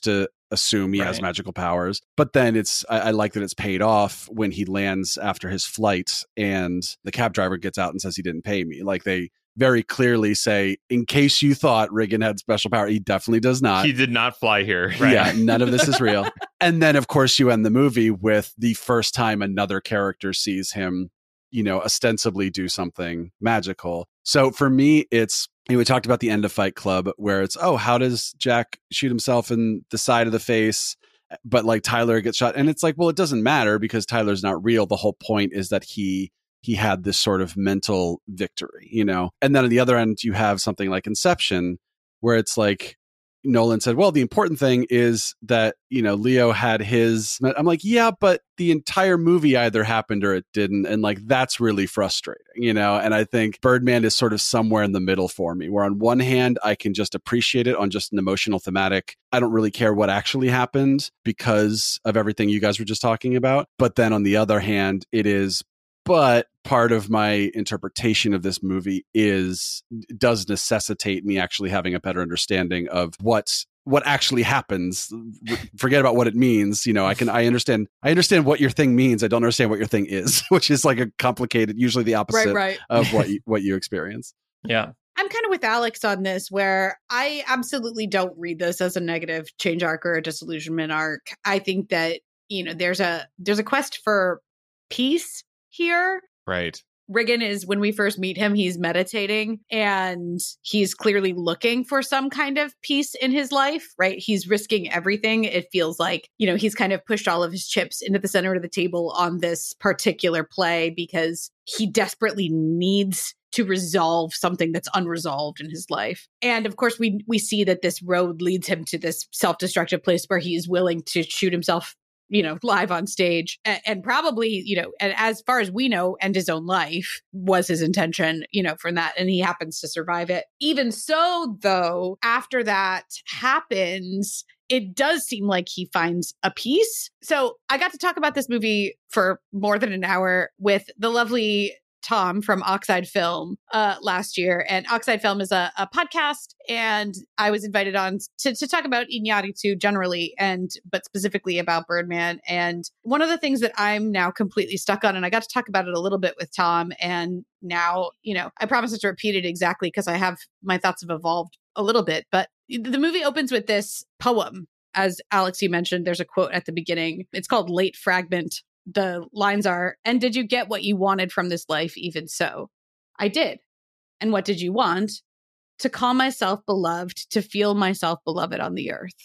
assume he has Right. magical powers. But then it's, I, I like that it's paid off when he lands after his flight and the cab driver gets out and says he didn't pay me. Like they very clearly say, in case you thought Riggin had special power, he definitely does not. He did not fly here. Yeah, none of this is real. And then, of course, you end the movie with the first time another character sees him, you know, ostensibly do something magical. So for me, it's, you know, we talked about the end of Fight Club where it's, oh, how does Jack shoot himself in the side of the face? But like Tyler gets shot. And it's like, well, it doesn't matter because Tyler's not real. The whole point is that he he had this sort of mental victory, you know? And then on the other end, you have something like Inception where it's like, Nolan said, well, the important thing is that, you know, Leo had his, I'm like, yeah, but the entire movie either happened or it didn't. And like, that's really frustrating, you know? And I think Birdman is sort of somewhere in the middle for me, where on one hand, I can just appreciate it on just an emotional thematic. I don't really care what actually happened because of everything you guys were just talking about. But then on the other hand, it is, but part of my interpretation of this movie is does necessitate me actually having a better understanding of what what actually happens. Forget about what it means. You know, I can I understand I understand what your thing means. I don't understand what your thing is, which is like a complicated, usually the opposite Right, right. of what you, what you experience. Yeah. I'm kind of with Alex on this, where I absolutely don't read this as a negative change arc or a disillusionment arc. I think that, you know, there's a there's a quest for peace here. Right. Riggin is, when we first meet him, he's meditating and he's clearly looking for some kind of peace in his life, right? He's risking everything. It feels like, you know, he's kind of pushed all of his chips into the center of the table on this particular play because he desperately needs to resolve something that's unresolved in his life. And of course, we we see that this road leads him to this self-destructive place where he is willing to shoot himself, you know, live on stage, and, and probably, you know, and as far as we know, end his own life was his intention, you know, from that. And he happens to survive it. Even so, though, after that happens, it does seem like he finds a peace. So I got to talk about this movie for more than an hour with the lovely Tom from Oxide Film uh, last year. And Oxide Film is a, a podcast, and I was invited on to, to talk about Iñárritu generally, and but specifically about Birdman. And one of the things that I'm now completely stuck on, and I got to talk about it a little bit with Tom, and now, you know, I promise not to repeat it exactly because I have, my thoughts have evolved a little bit, but the movie opens with this poem. As Alex, you mentioned, there's a quote at the beginning. It's called Late Fragment. The lines are, "And did you get what you wanted from this life? Even so, I did. And what did you want? To call myself beloved, to feel myself beloved on the earth."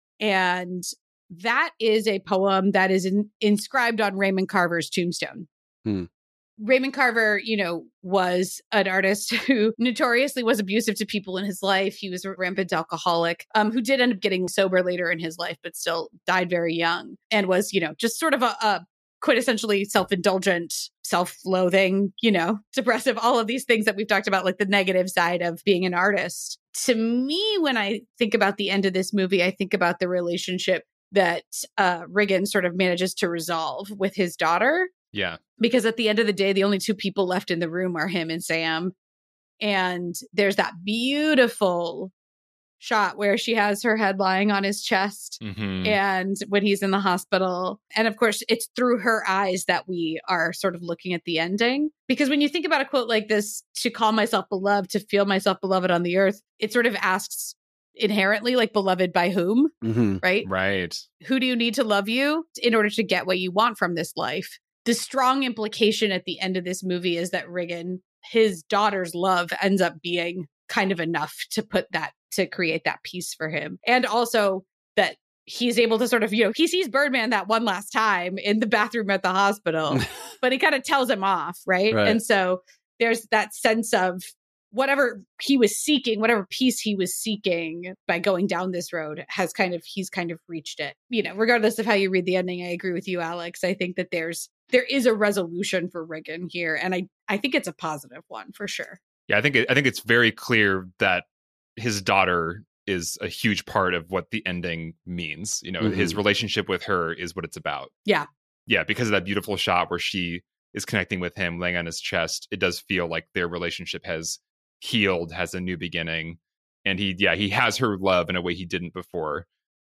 And that is a poem that is in, inscribed on Raymond Carver's tombstone. Hmm. Raymond Carver, you know, was an artist who notoriously was abusive to people in his life. He was a rampant alcoholic, um, who did end up getting sober later in his life, but still died very young, and was, you know, just sort of a, a quintessentially self-indulgent, self-loathing, you know, suppressive, all of these things that we've talked about, like the negative side of being an artist. To me, when I think about the end of this movie, I think about the relationship that uh, Riggin sort of manages to resolve with his daughter. Yeah. Because at the end of the day, the only two people left in the room are him and Sam. And there's that beautiful shot where she has her head lying on his chest, Mm-hmm. and when he's in the hospital. And of course, it's through her eyes that we are sort of looking at the ending. Because when you think about a quote like this, to call myself beloved, to feel myself beloved on the earth, it sort of asks inherently, like, beloved by whom? Mm-hmm. Right? Right. Who do you need to love you in order to get what you want from this life? The strong implication at the end of this movie is that Riggin, his daughter's love, ends up being kind of enough to put that, to create that peace for him. And also that he's able to sort of, you know, he sees Birdman that one last time in the bathroom at the hospital, but he kind of tells him off, right? Right. And so there's that sense of whatever he was seeking, whatever peace he was seeking by going down this road has kind of, he's kind of reached it. You know, regardless of how you read the ending, I agree with you, Alex. I think that there's, there is a resolution for Riggin here. And I, I think it's a positive one for sure. Yeah, I think it, I think it's very clear that his daughter is a huge part of what the ending means. You know, Mm-hmm. his relationship with her is what it's about. Yeah. Yeah, because of that beautiful shot where she is connecting with him, laying on his chest, it does feel like their relationship has healed, has a new beginning. And he, yeah, he has her love in a way he didn't before.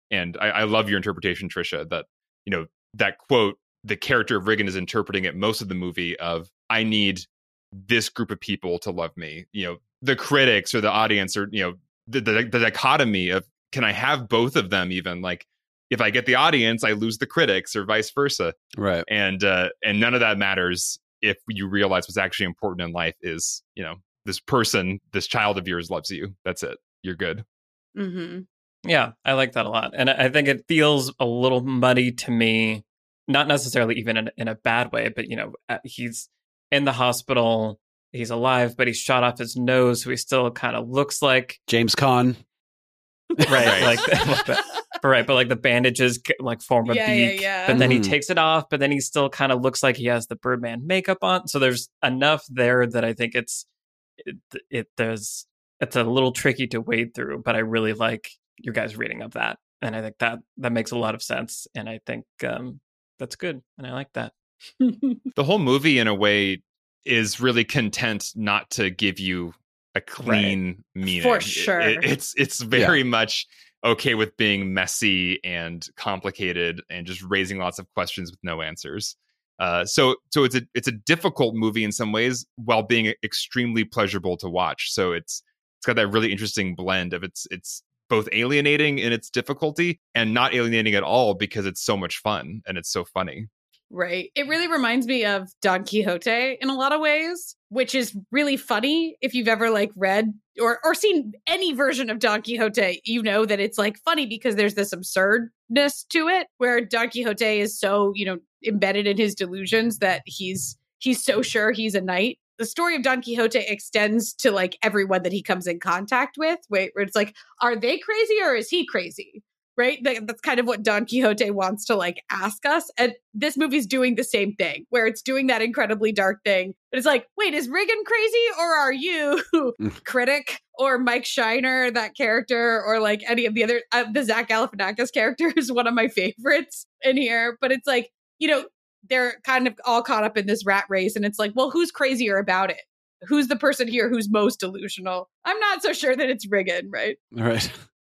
And I, I love your interpretation, Trisha, that, you know, that quote, the character of Riggin is interpreting it most of the movie of, I need this group of people to love me. You know, the critics or the audience, or, you know, the, the, the dichotomy of, can I have both of them even? Like, if I get the audience, I lose the critics, or vice versa. Right. And uh, and none of that matters if you realize what's actually important in life is, you know, this person, this child of yours loves you. That's it. You're good. Mm-hmm. Yeah, I like that a lot. And I think it feels a little muddy to me, not necessarily even in, in a bad way, but, you know, he's in the hospital, he's alive, but he's shot off his nose, so he still kind of looks like James Caan. Right, right. like, like the, right, but like the bandages like form a yeah, beak, yeah, yeah. but then Mm. he takes it off, but then he still kind of looks like he has the Birdman makeup on. So there's enough there that I think it's it, it there's it's a little tricky to wade through, but I really like your guys' reading of that, and I think that that makes a lot of sense, and I think um, that's good, and I like that. The whole movie, in a way, is really content not to give you a clean meaning. For It- sure. it- it's it's very much okay with being messy and complicated and just raising lots of questions with no answers. Uh, so so it's a it's a difficult movie in some ways, while being extremely pleasurable to watch. So it's it's got that really interesting blend of it's it's both alienating in its difficulty and not alienating at all, because it's so much fun and it's so funny. Right. It really reminds me of Don Quixote in a lot of ways, which is really funny. If you've ever like read or or seen any version of Don Quixote, you know that it's like funny because there's this absurdness to it, where Don Quixote is so, you know, embedded in his delusions that he's he's so sure he's a knight. The story of Don Quixote extends to like everyone that he comes in contact with, where it's like, are they crazy or is he crazy? Right? That, that's kind of what Don Quixote wants to like ask us. And this movie's doing the same thing, where it's doing that incredibly dark thing. But it's like, wait, is Riggin crazy, or are you Critic or Mike Shiner, that character, or like any of the other, uh, the Zach Galifianakis character is one of my favorites in here. But it's like, you know, they're kind of all caught up in this rat race. And it's like, well, who's crazier about it? Who's the person here who's most delusional? I'm not so sure that it's Riggin, right? Right.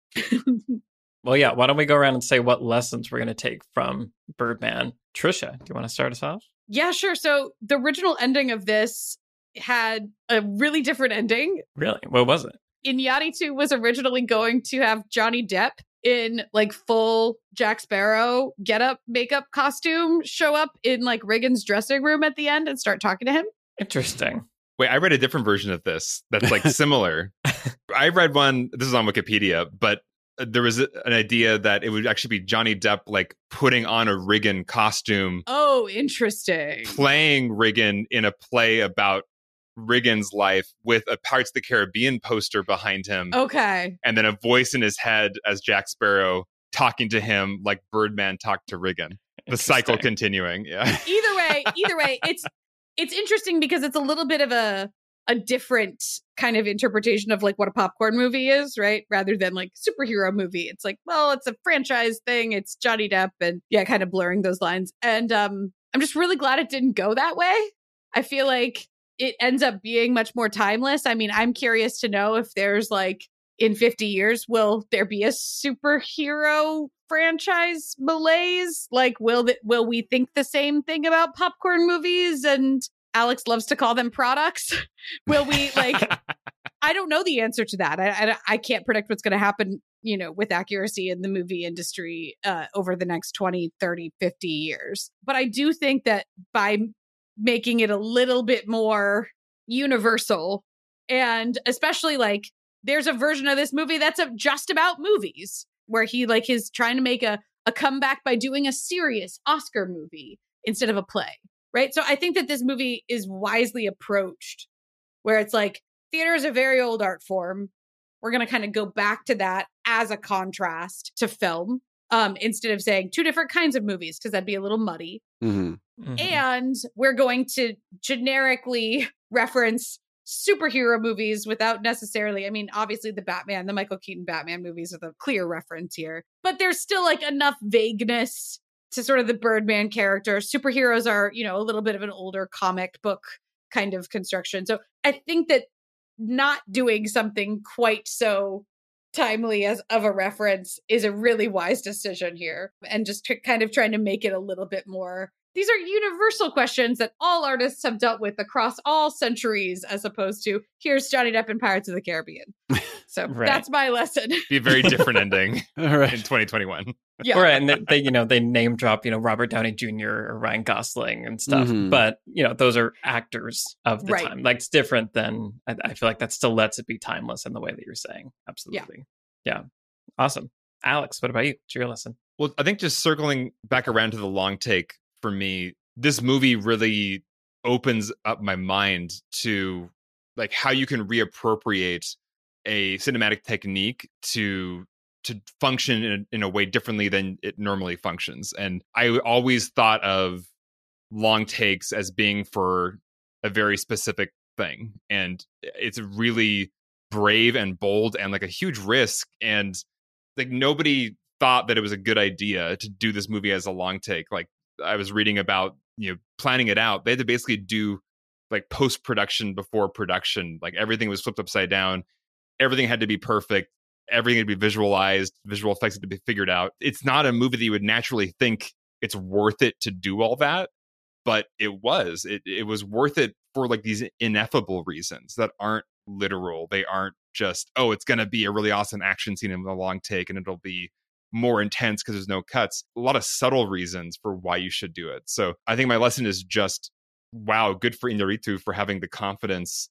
Well, yeah, why don't we go around and say what lessons we're going to take from Birdman? Trisha, do you want to start us off? Yeah, sure. So the original ending of this had a really different ending. Really? What was it? Iñárritu was originally going to have Johnny Depp in like full Jack Sparrow getup, makeup, costume show up in like Riggin's dressing room at the end and start talking to him. Interesting. Wait, I read a different version of this that's like similar. I read one, this is on Wikipedia, but there was an idea that it would actually be Johnny Depp like putting on a Riggin costume, Oh, interesting. playing Riggin in a play about Riggin's life with a Pirates of the Caribbean poster behind him, Okay. and then a voice in his head as Jack Sparrow talking to him like Birdman talked to Riggin. The cycle Interesting. continuing. Yeah. Either way, either way, it's it's interesting because it's a little bit of a a different kind of interpretation of like what a popcorn movie is, right? Rather than like superhero movie. It's like, well, it's a franchise thing. It's Johnny Depp, and yeah, kind of blurring those lines. And um, I'm just really glad it didn't go that way. I feel like it ends up being much more timeless. I mean, I'm curious to know if there's like in fifty years, will there be a superhero franchise malaise? Like, will that will we think the same thing about popcorn movies? And Alex loves to call them products. Will we like? I don't know the answer to that. I I, I can't predict what's going to happen, you know, with accuracy in the movie industry uh, over the next twenty, thirty, fifty years. But I do think that by making it a little bit more universal, and especially like there's a version of this movie that's a, just about movies, where he like is trying to make a, a comeback by doing a serious Oscar movie instead of a play. Right. So I think that this movie is wisely approached, where it's like theater is a very old art form. We're going to kind of go back to that as a contrast to film, um, instead of saying two different kinds of movies, because that'd be a little muddy. hmm Mhm. And we're going to generically reference superhero movies without necessarily, I mean, obviously the Batman, the Michael Keaton Batman movies are the clear reference here, but there's still like enough vagueness to sort of the Birdman character. Superheroes are, you know, a little bit of an older comic book kind of construction. So I think that not doing something quite so timely as of a reference is a really wise decision here. And just tr- kind of trying to make it a little bit more. These are universal questions that all artists have dealt with across all centuries, as opposed to here's Johnny Depp in Pirates of the Caribbean. So Right. that's my lesson. Be a very different ending All right. in twenty twenty-one. Yeah. Right, and they, they, you know, they name drop, you know, Robert Downey Junior or Ryan Gosling and stuff, Mhm. but you know, those are actors of the Right. time. Like, it's different than. I, I feel like that still lets it be timeless in the way that you're saying. Absolutely, yeah, awesome. Alex, what about you? What's your lesson? Well, I think just circling back around to the long take for me, this movie really opens up my mind to like how you can reappropriate a cinematic technique to to function in a, in a way differently than it normally functions. And I always thought of long takes as being for a very specific thing, and it's really brave and bold and like a huge risk, and like nobody thought that it was a good idea to do this movie as a long take. Like I was reading about, you know, planning it out. They had to basically do like post-production before production. Like everything was flipped upside down. Everything had to be perfect. Everything had to be visualized. Visual effects had to be figured out. It's not a movie that you would naturally think it's worth it to do all that, but it was. It it was worth it for like these ineffable reasons that aren't literal. They aren't just, oh, it's going to be a really awesome action scene in a long take and it'll be more intense because there's no cuts. A lot of subtle reasons for why you should do it. So I think my lesson is just, wow, good for Iñárritu for having the confidence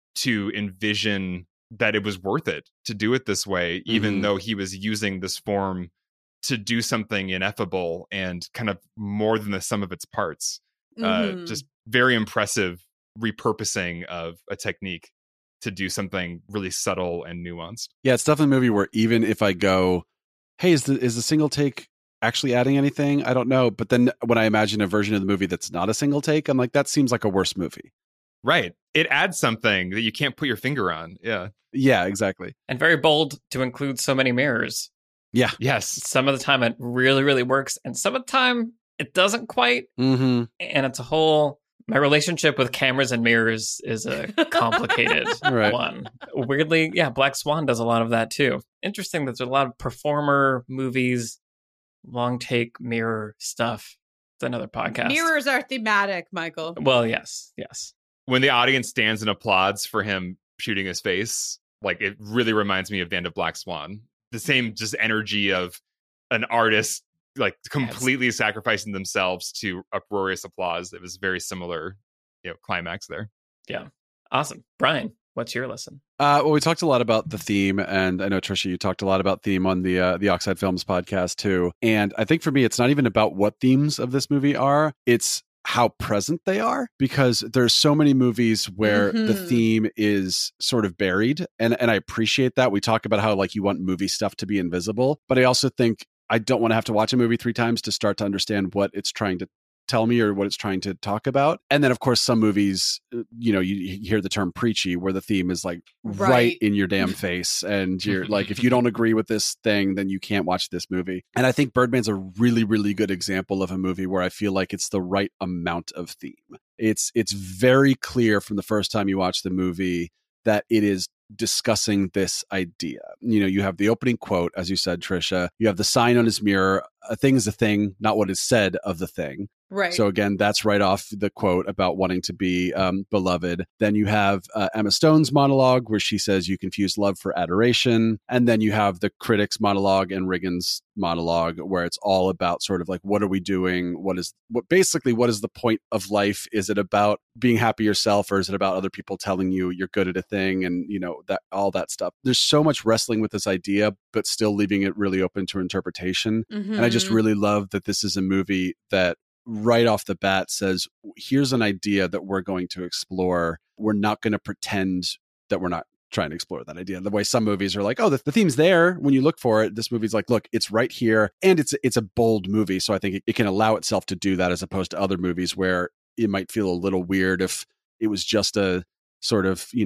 to envision that it was worth it to do it this way, even Mhm. though he was using this form to do something ineffable and kind of more than the sum of its parts. Mhm. Uh, just very impressive repurposing of a technique to do something really subtle and nuanced. Yeah, it's definitely a movie where even if I go, hey, is the is the single take actually adding anything? I don't know. But then when I imagine a version of the movie that's not a single take, I'm like, that seems like a worse movie. Right. It adds something that you can't put your finger on. Yeah. Yeah, exactly. And very bold to include so many mirrors. Yeah. Yes. Some of the time it really, really works, and some of the time it doesn't quite. Mm-hmm. And it's a whole. My relationship with cameras and mirrors is a complicated Right. one. Weirdly, yeah, Black Swan does a lot of that too. Interesting that there's a lot of performer movies, long take mirror stuff. It's another podcast. Mirrors are thematic, Michael. Well, yes, yes. When the audience stands and applauds for him shooting his face, like it really reminds me of the end of Black Swan. The same just energy of an artist like completely yes. sacrificing themselves to uproarious applause. It was very similar, you know, climax there. Yeah. Awesome. Brian, what's your lesson? Uh, well, we talked a lot about the theme, and I know, Trisha, you talked a lot about theme on the uh, the Oxide Films podcast too. And I think for me, it's not even about what themes of this movie are. It's how present they are, because there's so many movies where mm-hmm. the theme is sort of buried. And, and I appreciate that. We talk about how like you want movie stuff to be invisible, but I also think I don't want to have to watch a movie three times to start to understand what it's trying to tell me or what it's trying to talk about. And then, of course, some movies, you know, you, you hear the term preachy, where the theme is like right, right in your damn face. And you're like, if you don't agree with this thing, then you can't watch this movie. And I think Birdman's a really, really good example of a movie where I feel like it's the right amount of theme. It's it's very clear from the first time you watch the movie that it is discussing this idea. You know, you have the opening quote, as you said, Trisha. You have the sign on his mirror. A thing is a thing, not what is said of the thing. Right. So again, that's right off the quote about wanting to be um, beloved. Then you have uh, Emma Stone's monologue where she says you confuse love for adoration. And then you have the critic's monologue and Riggins' monologue where it's all about sort of like, what are we doing? What is what basically what is the point of life? Is it about being happy yourself, or is it about other people telling you you're good at a thing? And you know, that all that stuff. There's so much wrestling with this idea, but still leaving it really open to interpretation. Mm-hmm. And I just really love that this is a movie that right off the bat says, here's an idea that we're going to explore. We're not going to pretend that we're not trying to explore that idea. The way some movies are like, oh, the, the theme's there when you look for it. This movie's like, look, it's right here. And it's it's a bold movie. So I think it, it can allow itself to do that, as opposed to other movies where it might feel a little weird if it was just a sort of, you know,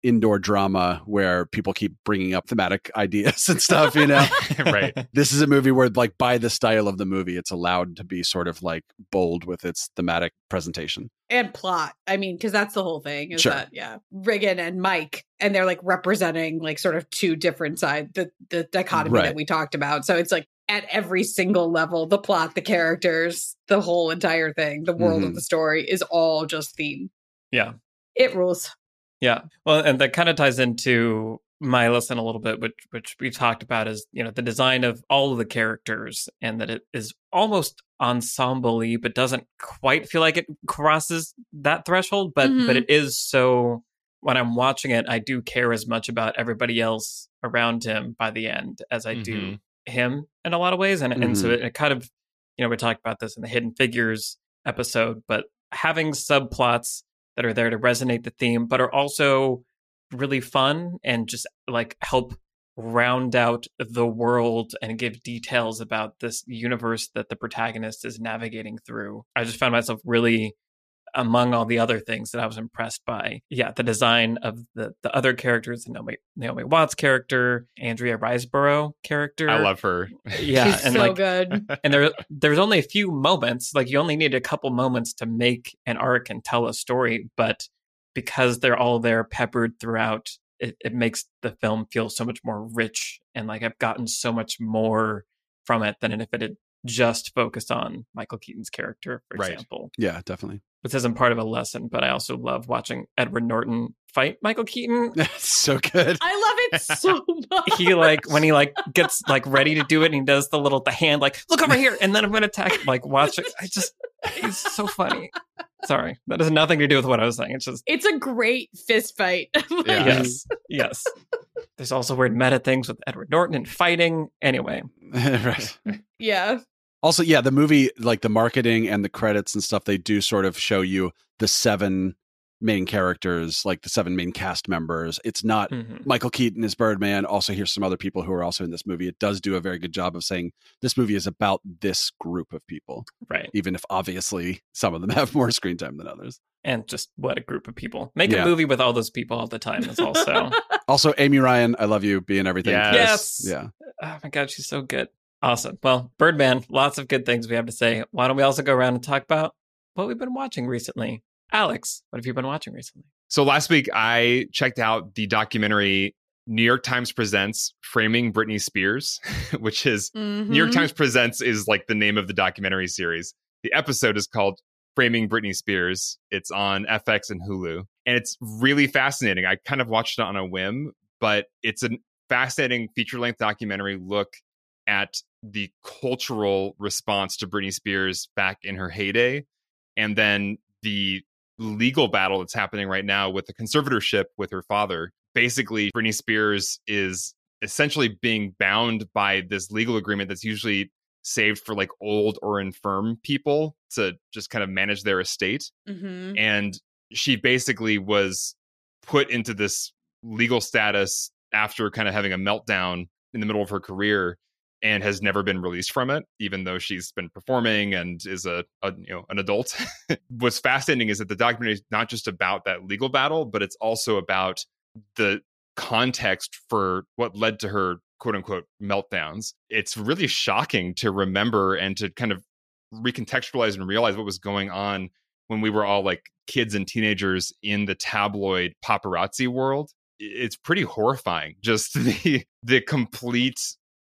indoor drama where people keep bringing up thematic ideas and stuff, you know? Right. This is a movie where, like, by the style of the movie, it's allowed to be sort of like bold with its thematic presentation. And plot. I mean, because that's the whole thing is Sure. that, yeah, Regan and Mike, and they're like representing like sort of two different sides, the, the dichotomy Right. that we talked about. So it's like at every single level, the plot, the characters, the whole entire thing, the world Mhm. of the story is all just theme. Yeah. It rules. Yeah. Well, and that kind of ties into my lesson a little bit, which which we've talked about is, you know, the design of all of the characters and that it is almost ensemble-y, but doesn't quite feel like it crosses that threshold. But Mhm. but it is so when I'm watching it, I do care as much about everybody else around him by the end as I do Mhm. him in a lot of ways. And and so Mhm. it, it kind of, you know, we talked about this in the Hidden Figures episode, but having subplots that are there to resonate the theme, but are also really fun and just like help round out the world and give details about this universe that the protagonist is navigating through. I just found myself really, among all the other things that I was impressed by, yeah, the design of the the other characters, the Naomi, Naomi Watts character, Andrea Riseborough character. I love her. Yeah, She's and so like good. and there there's only a few moments, like you only need a couple moments to make an arc and tell a story, but because they're all there peppered throughout, it, it makes the film feel so much more rich, and like I've gotten so much more from it than if it had just focused on Michael Keaton's character, for Right. example. Yeah, definitely. This isn't part of a lesson, but I also love watching Edward Norton fight Michael Keaton. It's so good. I love it so much. He like when he like gets like ready to do it and he does the little the hand like look over here and then I'm gonna attack, like watch it. I just he's so funny. Sorry, that has nothing to do with what I was saying. It's just It's a great fist fight. Like, Yeah. yes, yes. There's also weird meta things with Edward Norton and fighting. Anyway, Right. yeah. Also, yeah, the movie, like the marketing and the credits and stuff, they do sort of show you the seven main characters, like the seven main cast members. It's not mhm. Michael Keaton is Birdman. Also, here's some other people who are also in this movie. It does do a very good job of saying this movie is about this group of people, Right, even if obviously some of them have more screen time than others. and just what a group of people. Make Yeah. a movie with all those people all the time is also. Also, Amy Ryan, I love you being everything. Yes. Yes. Yeah. Oh my God, she's so good. Awesome. Well, Birdman, lots of good things we have to say. Why don't we also go around and talk about what we've been watching recently? Alex, what have you been watching recently? So last week I checked out the documentary New York Times Presents Framing Britney Spears, which is Mhm. New York Times Presents is like the name of the documentary series. The episode is called Framing Britney Spears. It's on F X and Hulu. And it's really fascinating. I kind of watched it on a whim, but it's a fascinating feature-length documentary look at the cultural response to Britney Spears back in her heyday, and then the legal battle that's happening right now with the conservatorship with her father. Basically, Britney Spears is essentially being bound by this legal agreement that's usually saved for like old or infirm people to just kind of manage their estate. Mhm. And she basically was put into this legal status after kind of having a meltdown in the middle of her career, and has never been released from it, even though she's been performing and is a, a you know an adult. What's fascinating is that the documentary is not just about that legal battle, but it's also about the context for what led to her quote unquote meltdowns. It's really shocking to remember and to kind of recontextualize and realize what was going on when we were all like kids and teenagers in the tabloid paparazzi world. It's pretty horrifying. Just the the complete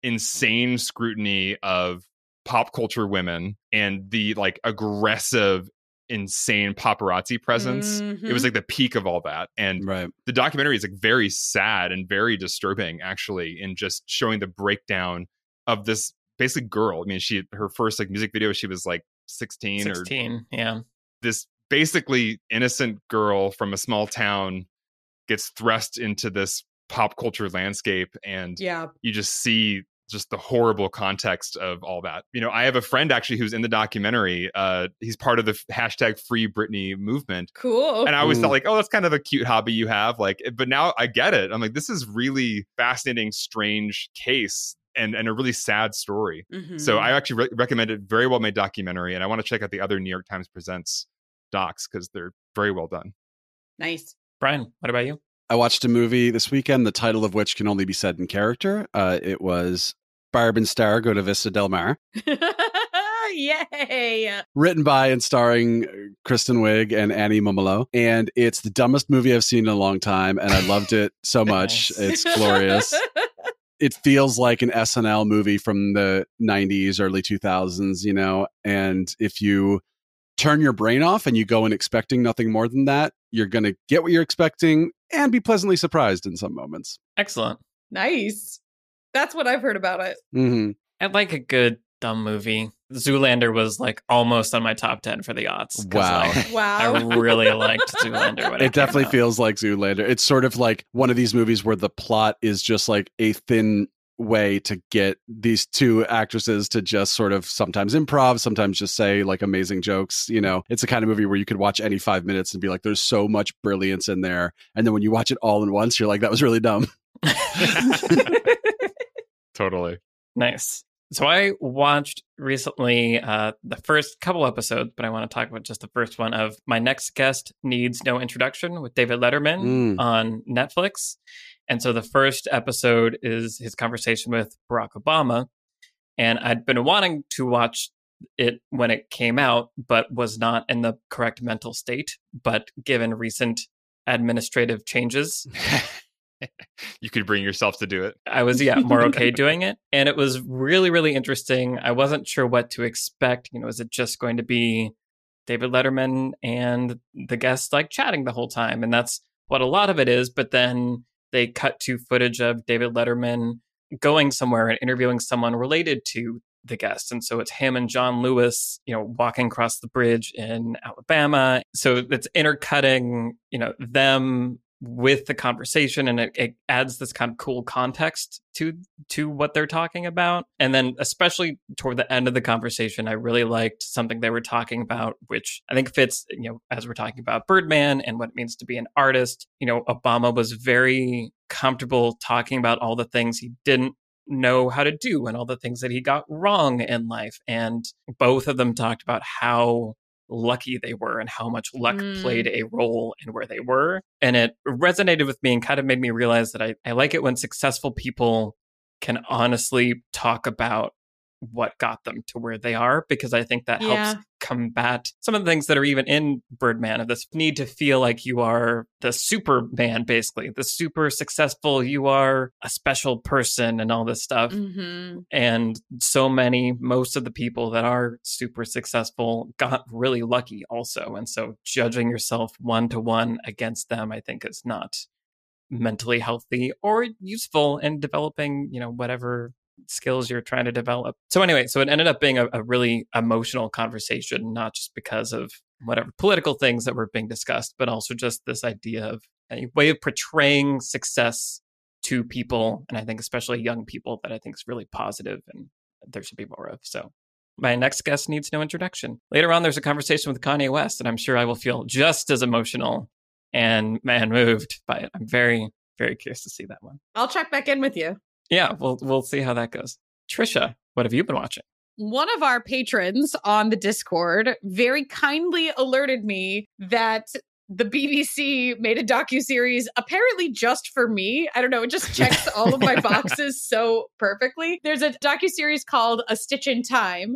insane scrutiny of pop culture women and the like aggressive, insane paparazzi presence. Mhm. It was like the peak of all that. And Right. the documentary is like very sad and very disturbing, actually, in just showing the breakdown of this basic girl. I mean, she her first like music video, she was like sixteen, sixteen, yeah. or this basically innocent girl from a small town gets thrust into this pop culture landscape, and Yeah. you just see just the horrible context of all that. You know, I have a friend actually who's in the documentary. Uh, he's part of the hashtag Free Britney movement. Cool. And I always Ooh. thought like, oh, that's kind of a cute hobby you have. Like, but now I get it. I'm like, this is really fascinating, strange case and, and a really sad story. Mhm. So I actually re- recommend it. Very well made documentary. And I want to check out the other New York Times Presents docs because they're very well done. Nice. Brian, what about you? I watched a movie this weekend, the title of which can only be said in character. Uh, it was Barb and Star Go to Vista Del Mar. Yay! Written by and starring Kristen Wiig and Annie Mumolo. And it's the dumbest movie I've seen in a long time. And I loved it so much. It's glorious. It feels like an S N L movie from the nineties, early two thousands, you know. And if you turn your brain off and you go in expecting nothing more than that, you're going to get what you're expecting and be pleasantly surprised in some moments. Excellent. Nice. That's what I've heard about it. Mm-hmm. I like a good dumb movie. Zoolander was like almost on my top ten for the aughts. Wow. Like, Wow. I really liked Zoolander. When it It definitely came out. feels like Zoolander. It's sort of like one of these movies where the plot is just like a thin way to get these two actresses to just sort of sometimes improv, sometimes just say like amazing jokes. You know, it's the kind of movie where you could watch any five minutes and be like, there's so much brilliance in there. And then when you watch it all in once, you're like, that was really dumb. Totally. Nice. So I watched recently uh, the first couple episodes, but I want to talk about just the first one of My Next Guest Needs No Introduction with David Letterman Mm. on Netflix. And so the first episode is his conversation with Barack Obama. And I'd been wanting to watch it when it came out, but was not in the correct mental state. But given recent administrative changes, You could bring yourself to do it. I was, yeah, more okay doing it. And it was really, really interesting. I wasn't sure what to expect. You know, is it just going to be David Letterman and the guests like chatting the whole time? And that's what a lot of it is. But then they cut to footage of David Letterman going somewhere and interviewing someone related to the guest. And so it's him and John Lewis, you know, walking across the bridge in Alabama. So it's intercutting, you know, them with the conversation, and it, it adds this kind of cool context to to what they're talking about. And then especially toward the end of the conversation, I really liked something they were talking about, which I think fits, you know, as we're talking about Birdman and what it means to be an artist. You know, Obama was very comfortable talking about all the things he didn't know how to do and all the things that he got wrong in life. And both of them talked about how lucky they were and how much luck Mm. played a role in where they were. And it resonated with me and kind of made me realize that I, I like it when successful people can honestly talk about what got them to where they are, because I think that Yeah. helps combat some of the things that are even in Birdman, of this need to feel like you are the Superman, basically, the super successful, you are a special person and all this stuff. Mm-hmm. And so many, most of the people that are super successful got really lucky also. And so judging yourself one to one against them, I think, is not mentally healthy or useful in developing, you know, whatever skills you're trying to develop. So anyway, so it ended up being a, a really emotional conversation, not just because of whatever political things that were being discussed, but also just this idea of a way of portraying success to people. And I think especially young people, that I think is really positive and there should be more of. So my next guest needs no introduction. Later on, there's a conversation with Kanye West, and I'm sure I will feel just as emotional and, man, moved by it. I'm very, very curious to see that one. I'll check back in with you. Yeah, we'll we'll see how that goes. Trisha, what have you been watching? One of our patrons on the Discord very kindly alerted me that the B B C made a docuseries apparently just for me. I don't know, it just checks all of my boxes so perfectly. There's a docuseries called A Stitch in Time,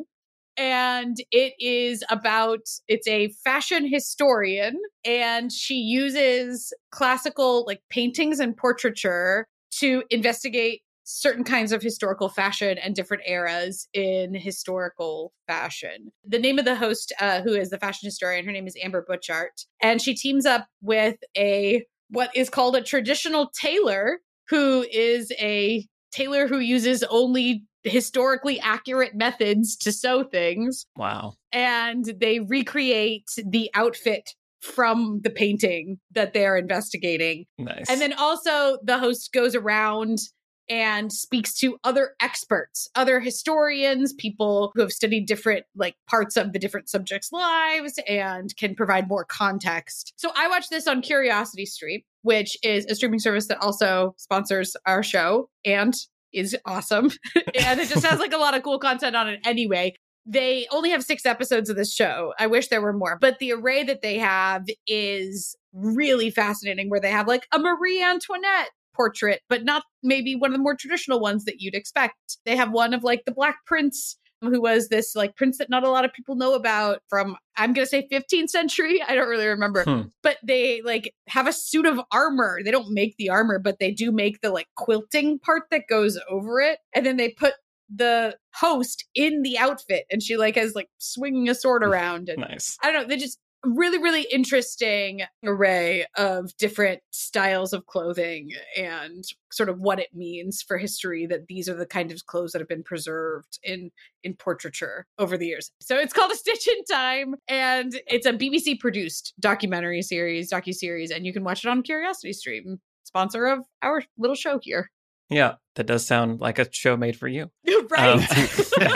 and it is about, it's a fashion historian, and she uses classical like paintings and portraiture to investigate certain kinds of historical fashion and different eras in historical fashion. The name of the host, uh, who is the fashion historian, her name is Amber Butchart, and she teams up with a what is called a traditional tailor, who is a tailor who uses only historically accurate methods to sew things. Wow. And they recreate the outfit from the painting that they're investigating. Nice. And then also the host goes around and speaks to other experts, other historians, people who have studied different like parts of the different subjects' lives and can provide more context. So I watched this on Curiosity Stream, which is a streaming service that also sponsors our show and is awesome. And it just has like a lot of cool content on it anyway. they only have six episodes of this show. I wish there were more, but the array that they have is really fascinating, where they have like a Marie Antoinette portrait, but not maybe one of the more traditional ones that you'd expect. They have one of like the Black Prince, who was this like prince that not a lot of people know about from, I'm going to say fifteenth century. I don't really remember, hmm. but they like have a suit of armor. They don't make the armor, but they do make the like quilting part that goes over it. And then they put the host in the outfit, and she like has like swinging a sword around. And nice. I don't know. They just really, really interesting array of different styles of clothing and sort of what it means for history that these are the kind of clothes that have been preserved in, in portraiture over the years. So it's called A Stitch in Time, and it's a B B C produced documentary series, docuseries, and you can watch it on Curiosity Stream, sponsor of our little show here. Yeah, that does sound like a show made for you. Right. Um,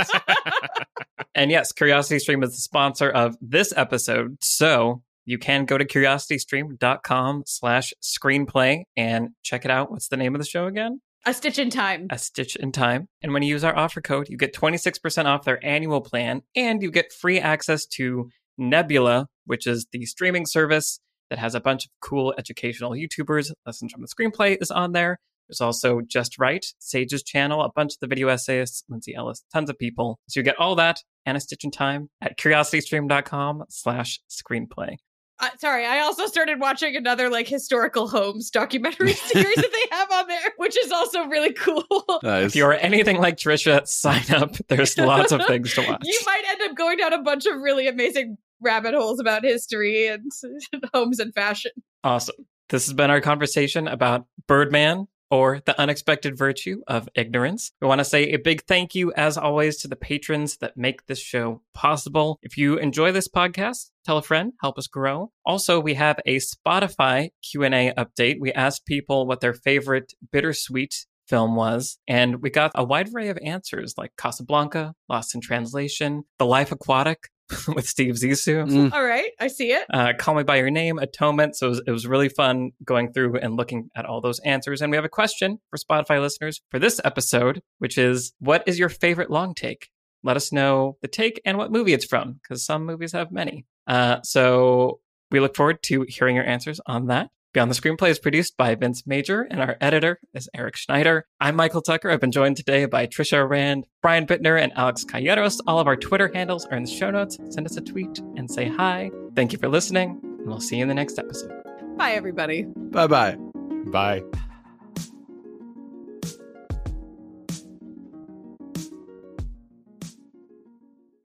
and yes, CuriosityStream is the sponsor of this episode. So you can go to curiositystream.com slash screenplay and check it out. What's the name of the show again? A Stitch in Time. A Stitch in Time. And when you use our offer code, you get twenty-six percent off their annual plan, and you get free access to Nebula, which is the streaming service that has a bunch of cool educational YouTubers. Lessons from the Screenplay is on there. There's also Just Right, Sage's channel, a bunch of the video essayists, Lindsay Ellis, tons of people. So you get all that and A Stitch in Time at curiositystream.com slash screenplay. Uh, sorry, I also started watching another like historical homes documentary series that they have on there, which is also really cool. Nice. If you're anything like Trisha, sign up. There's lots of things to watch. You might end up going down a bunch of really amazing rabbit holes about history and homes and fashion. Awesome. This has been our conversation about Birdman, or The Unexpected Virtue of Ignorance. We want to say a big thank you, as always, to the patrons that make this show possible. If you enjoy this podcast, tell a friend, help us grow. Also, we have a Spotify Q and A update. We asked people what their favorite bittersweet film was, and we got a wide array of answers like Casablanca, Lost in Translation, The Life Aquatic, with Steve Zissou. Mm. All right, I see it. Uh, Call Me By Your Name, Atonement. So it was, it was really fun going through and looking at all those answers. And we have a question for Spotify listeners for this episode, which is, what is your favorite long take? Let us know the take and what movie it's from, because some movies have many. Uh, so we look forward to hearing your answers on that. Beyond the Screenplay is produced by Vince Major, and our editor is Eric Schneider. I'm Michael Tucker. I've been joined today by Trisha Rand, Brian Bittner, and Alex Calleros. All of our Twitter handles are in the show notes. Send us a tweet and say hi. Thank you for listening, and we'll see you in the next episode. Bye, everybody. Bye-bye. Bye.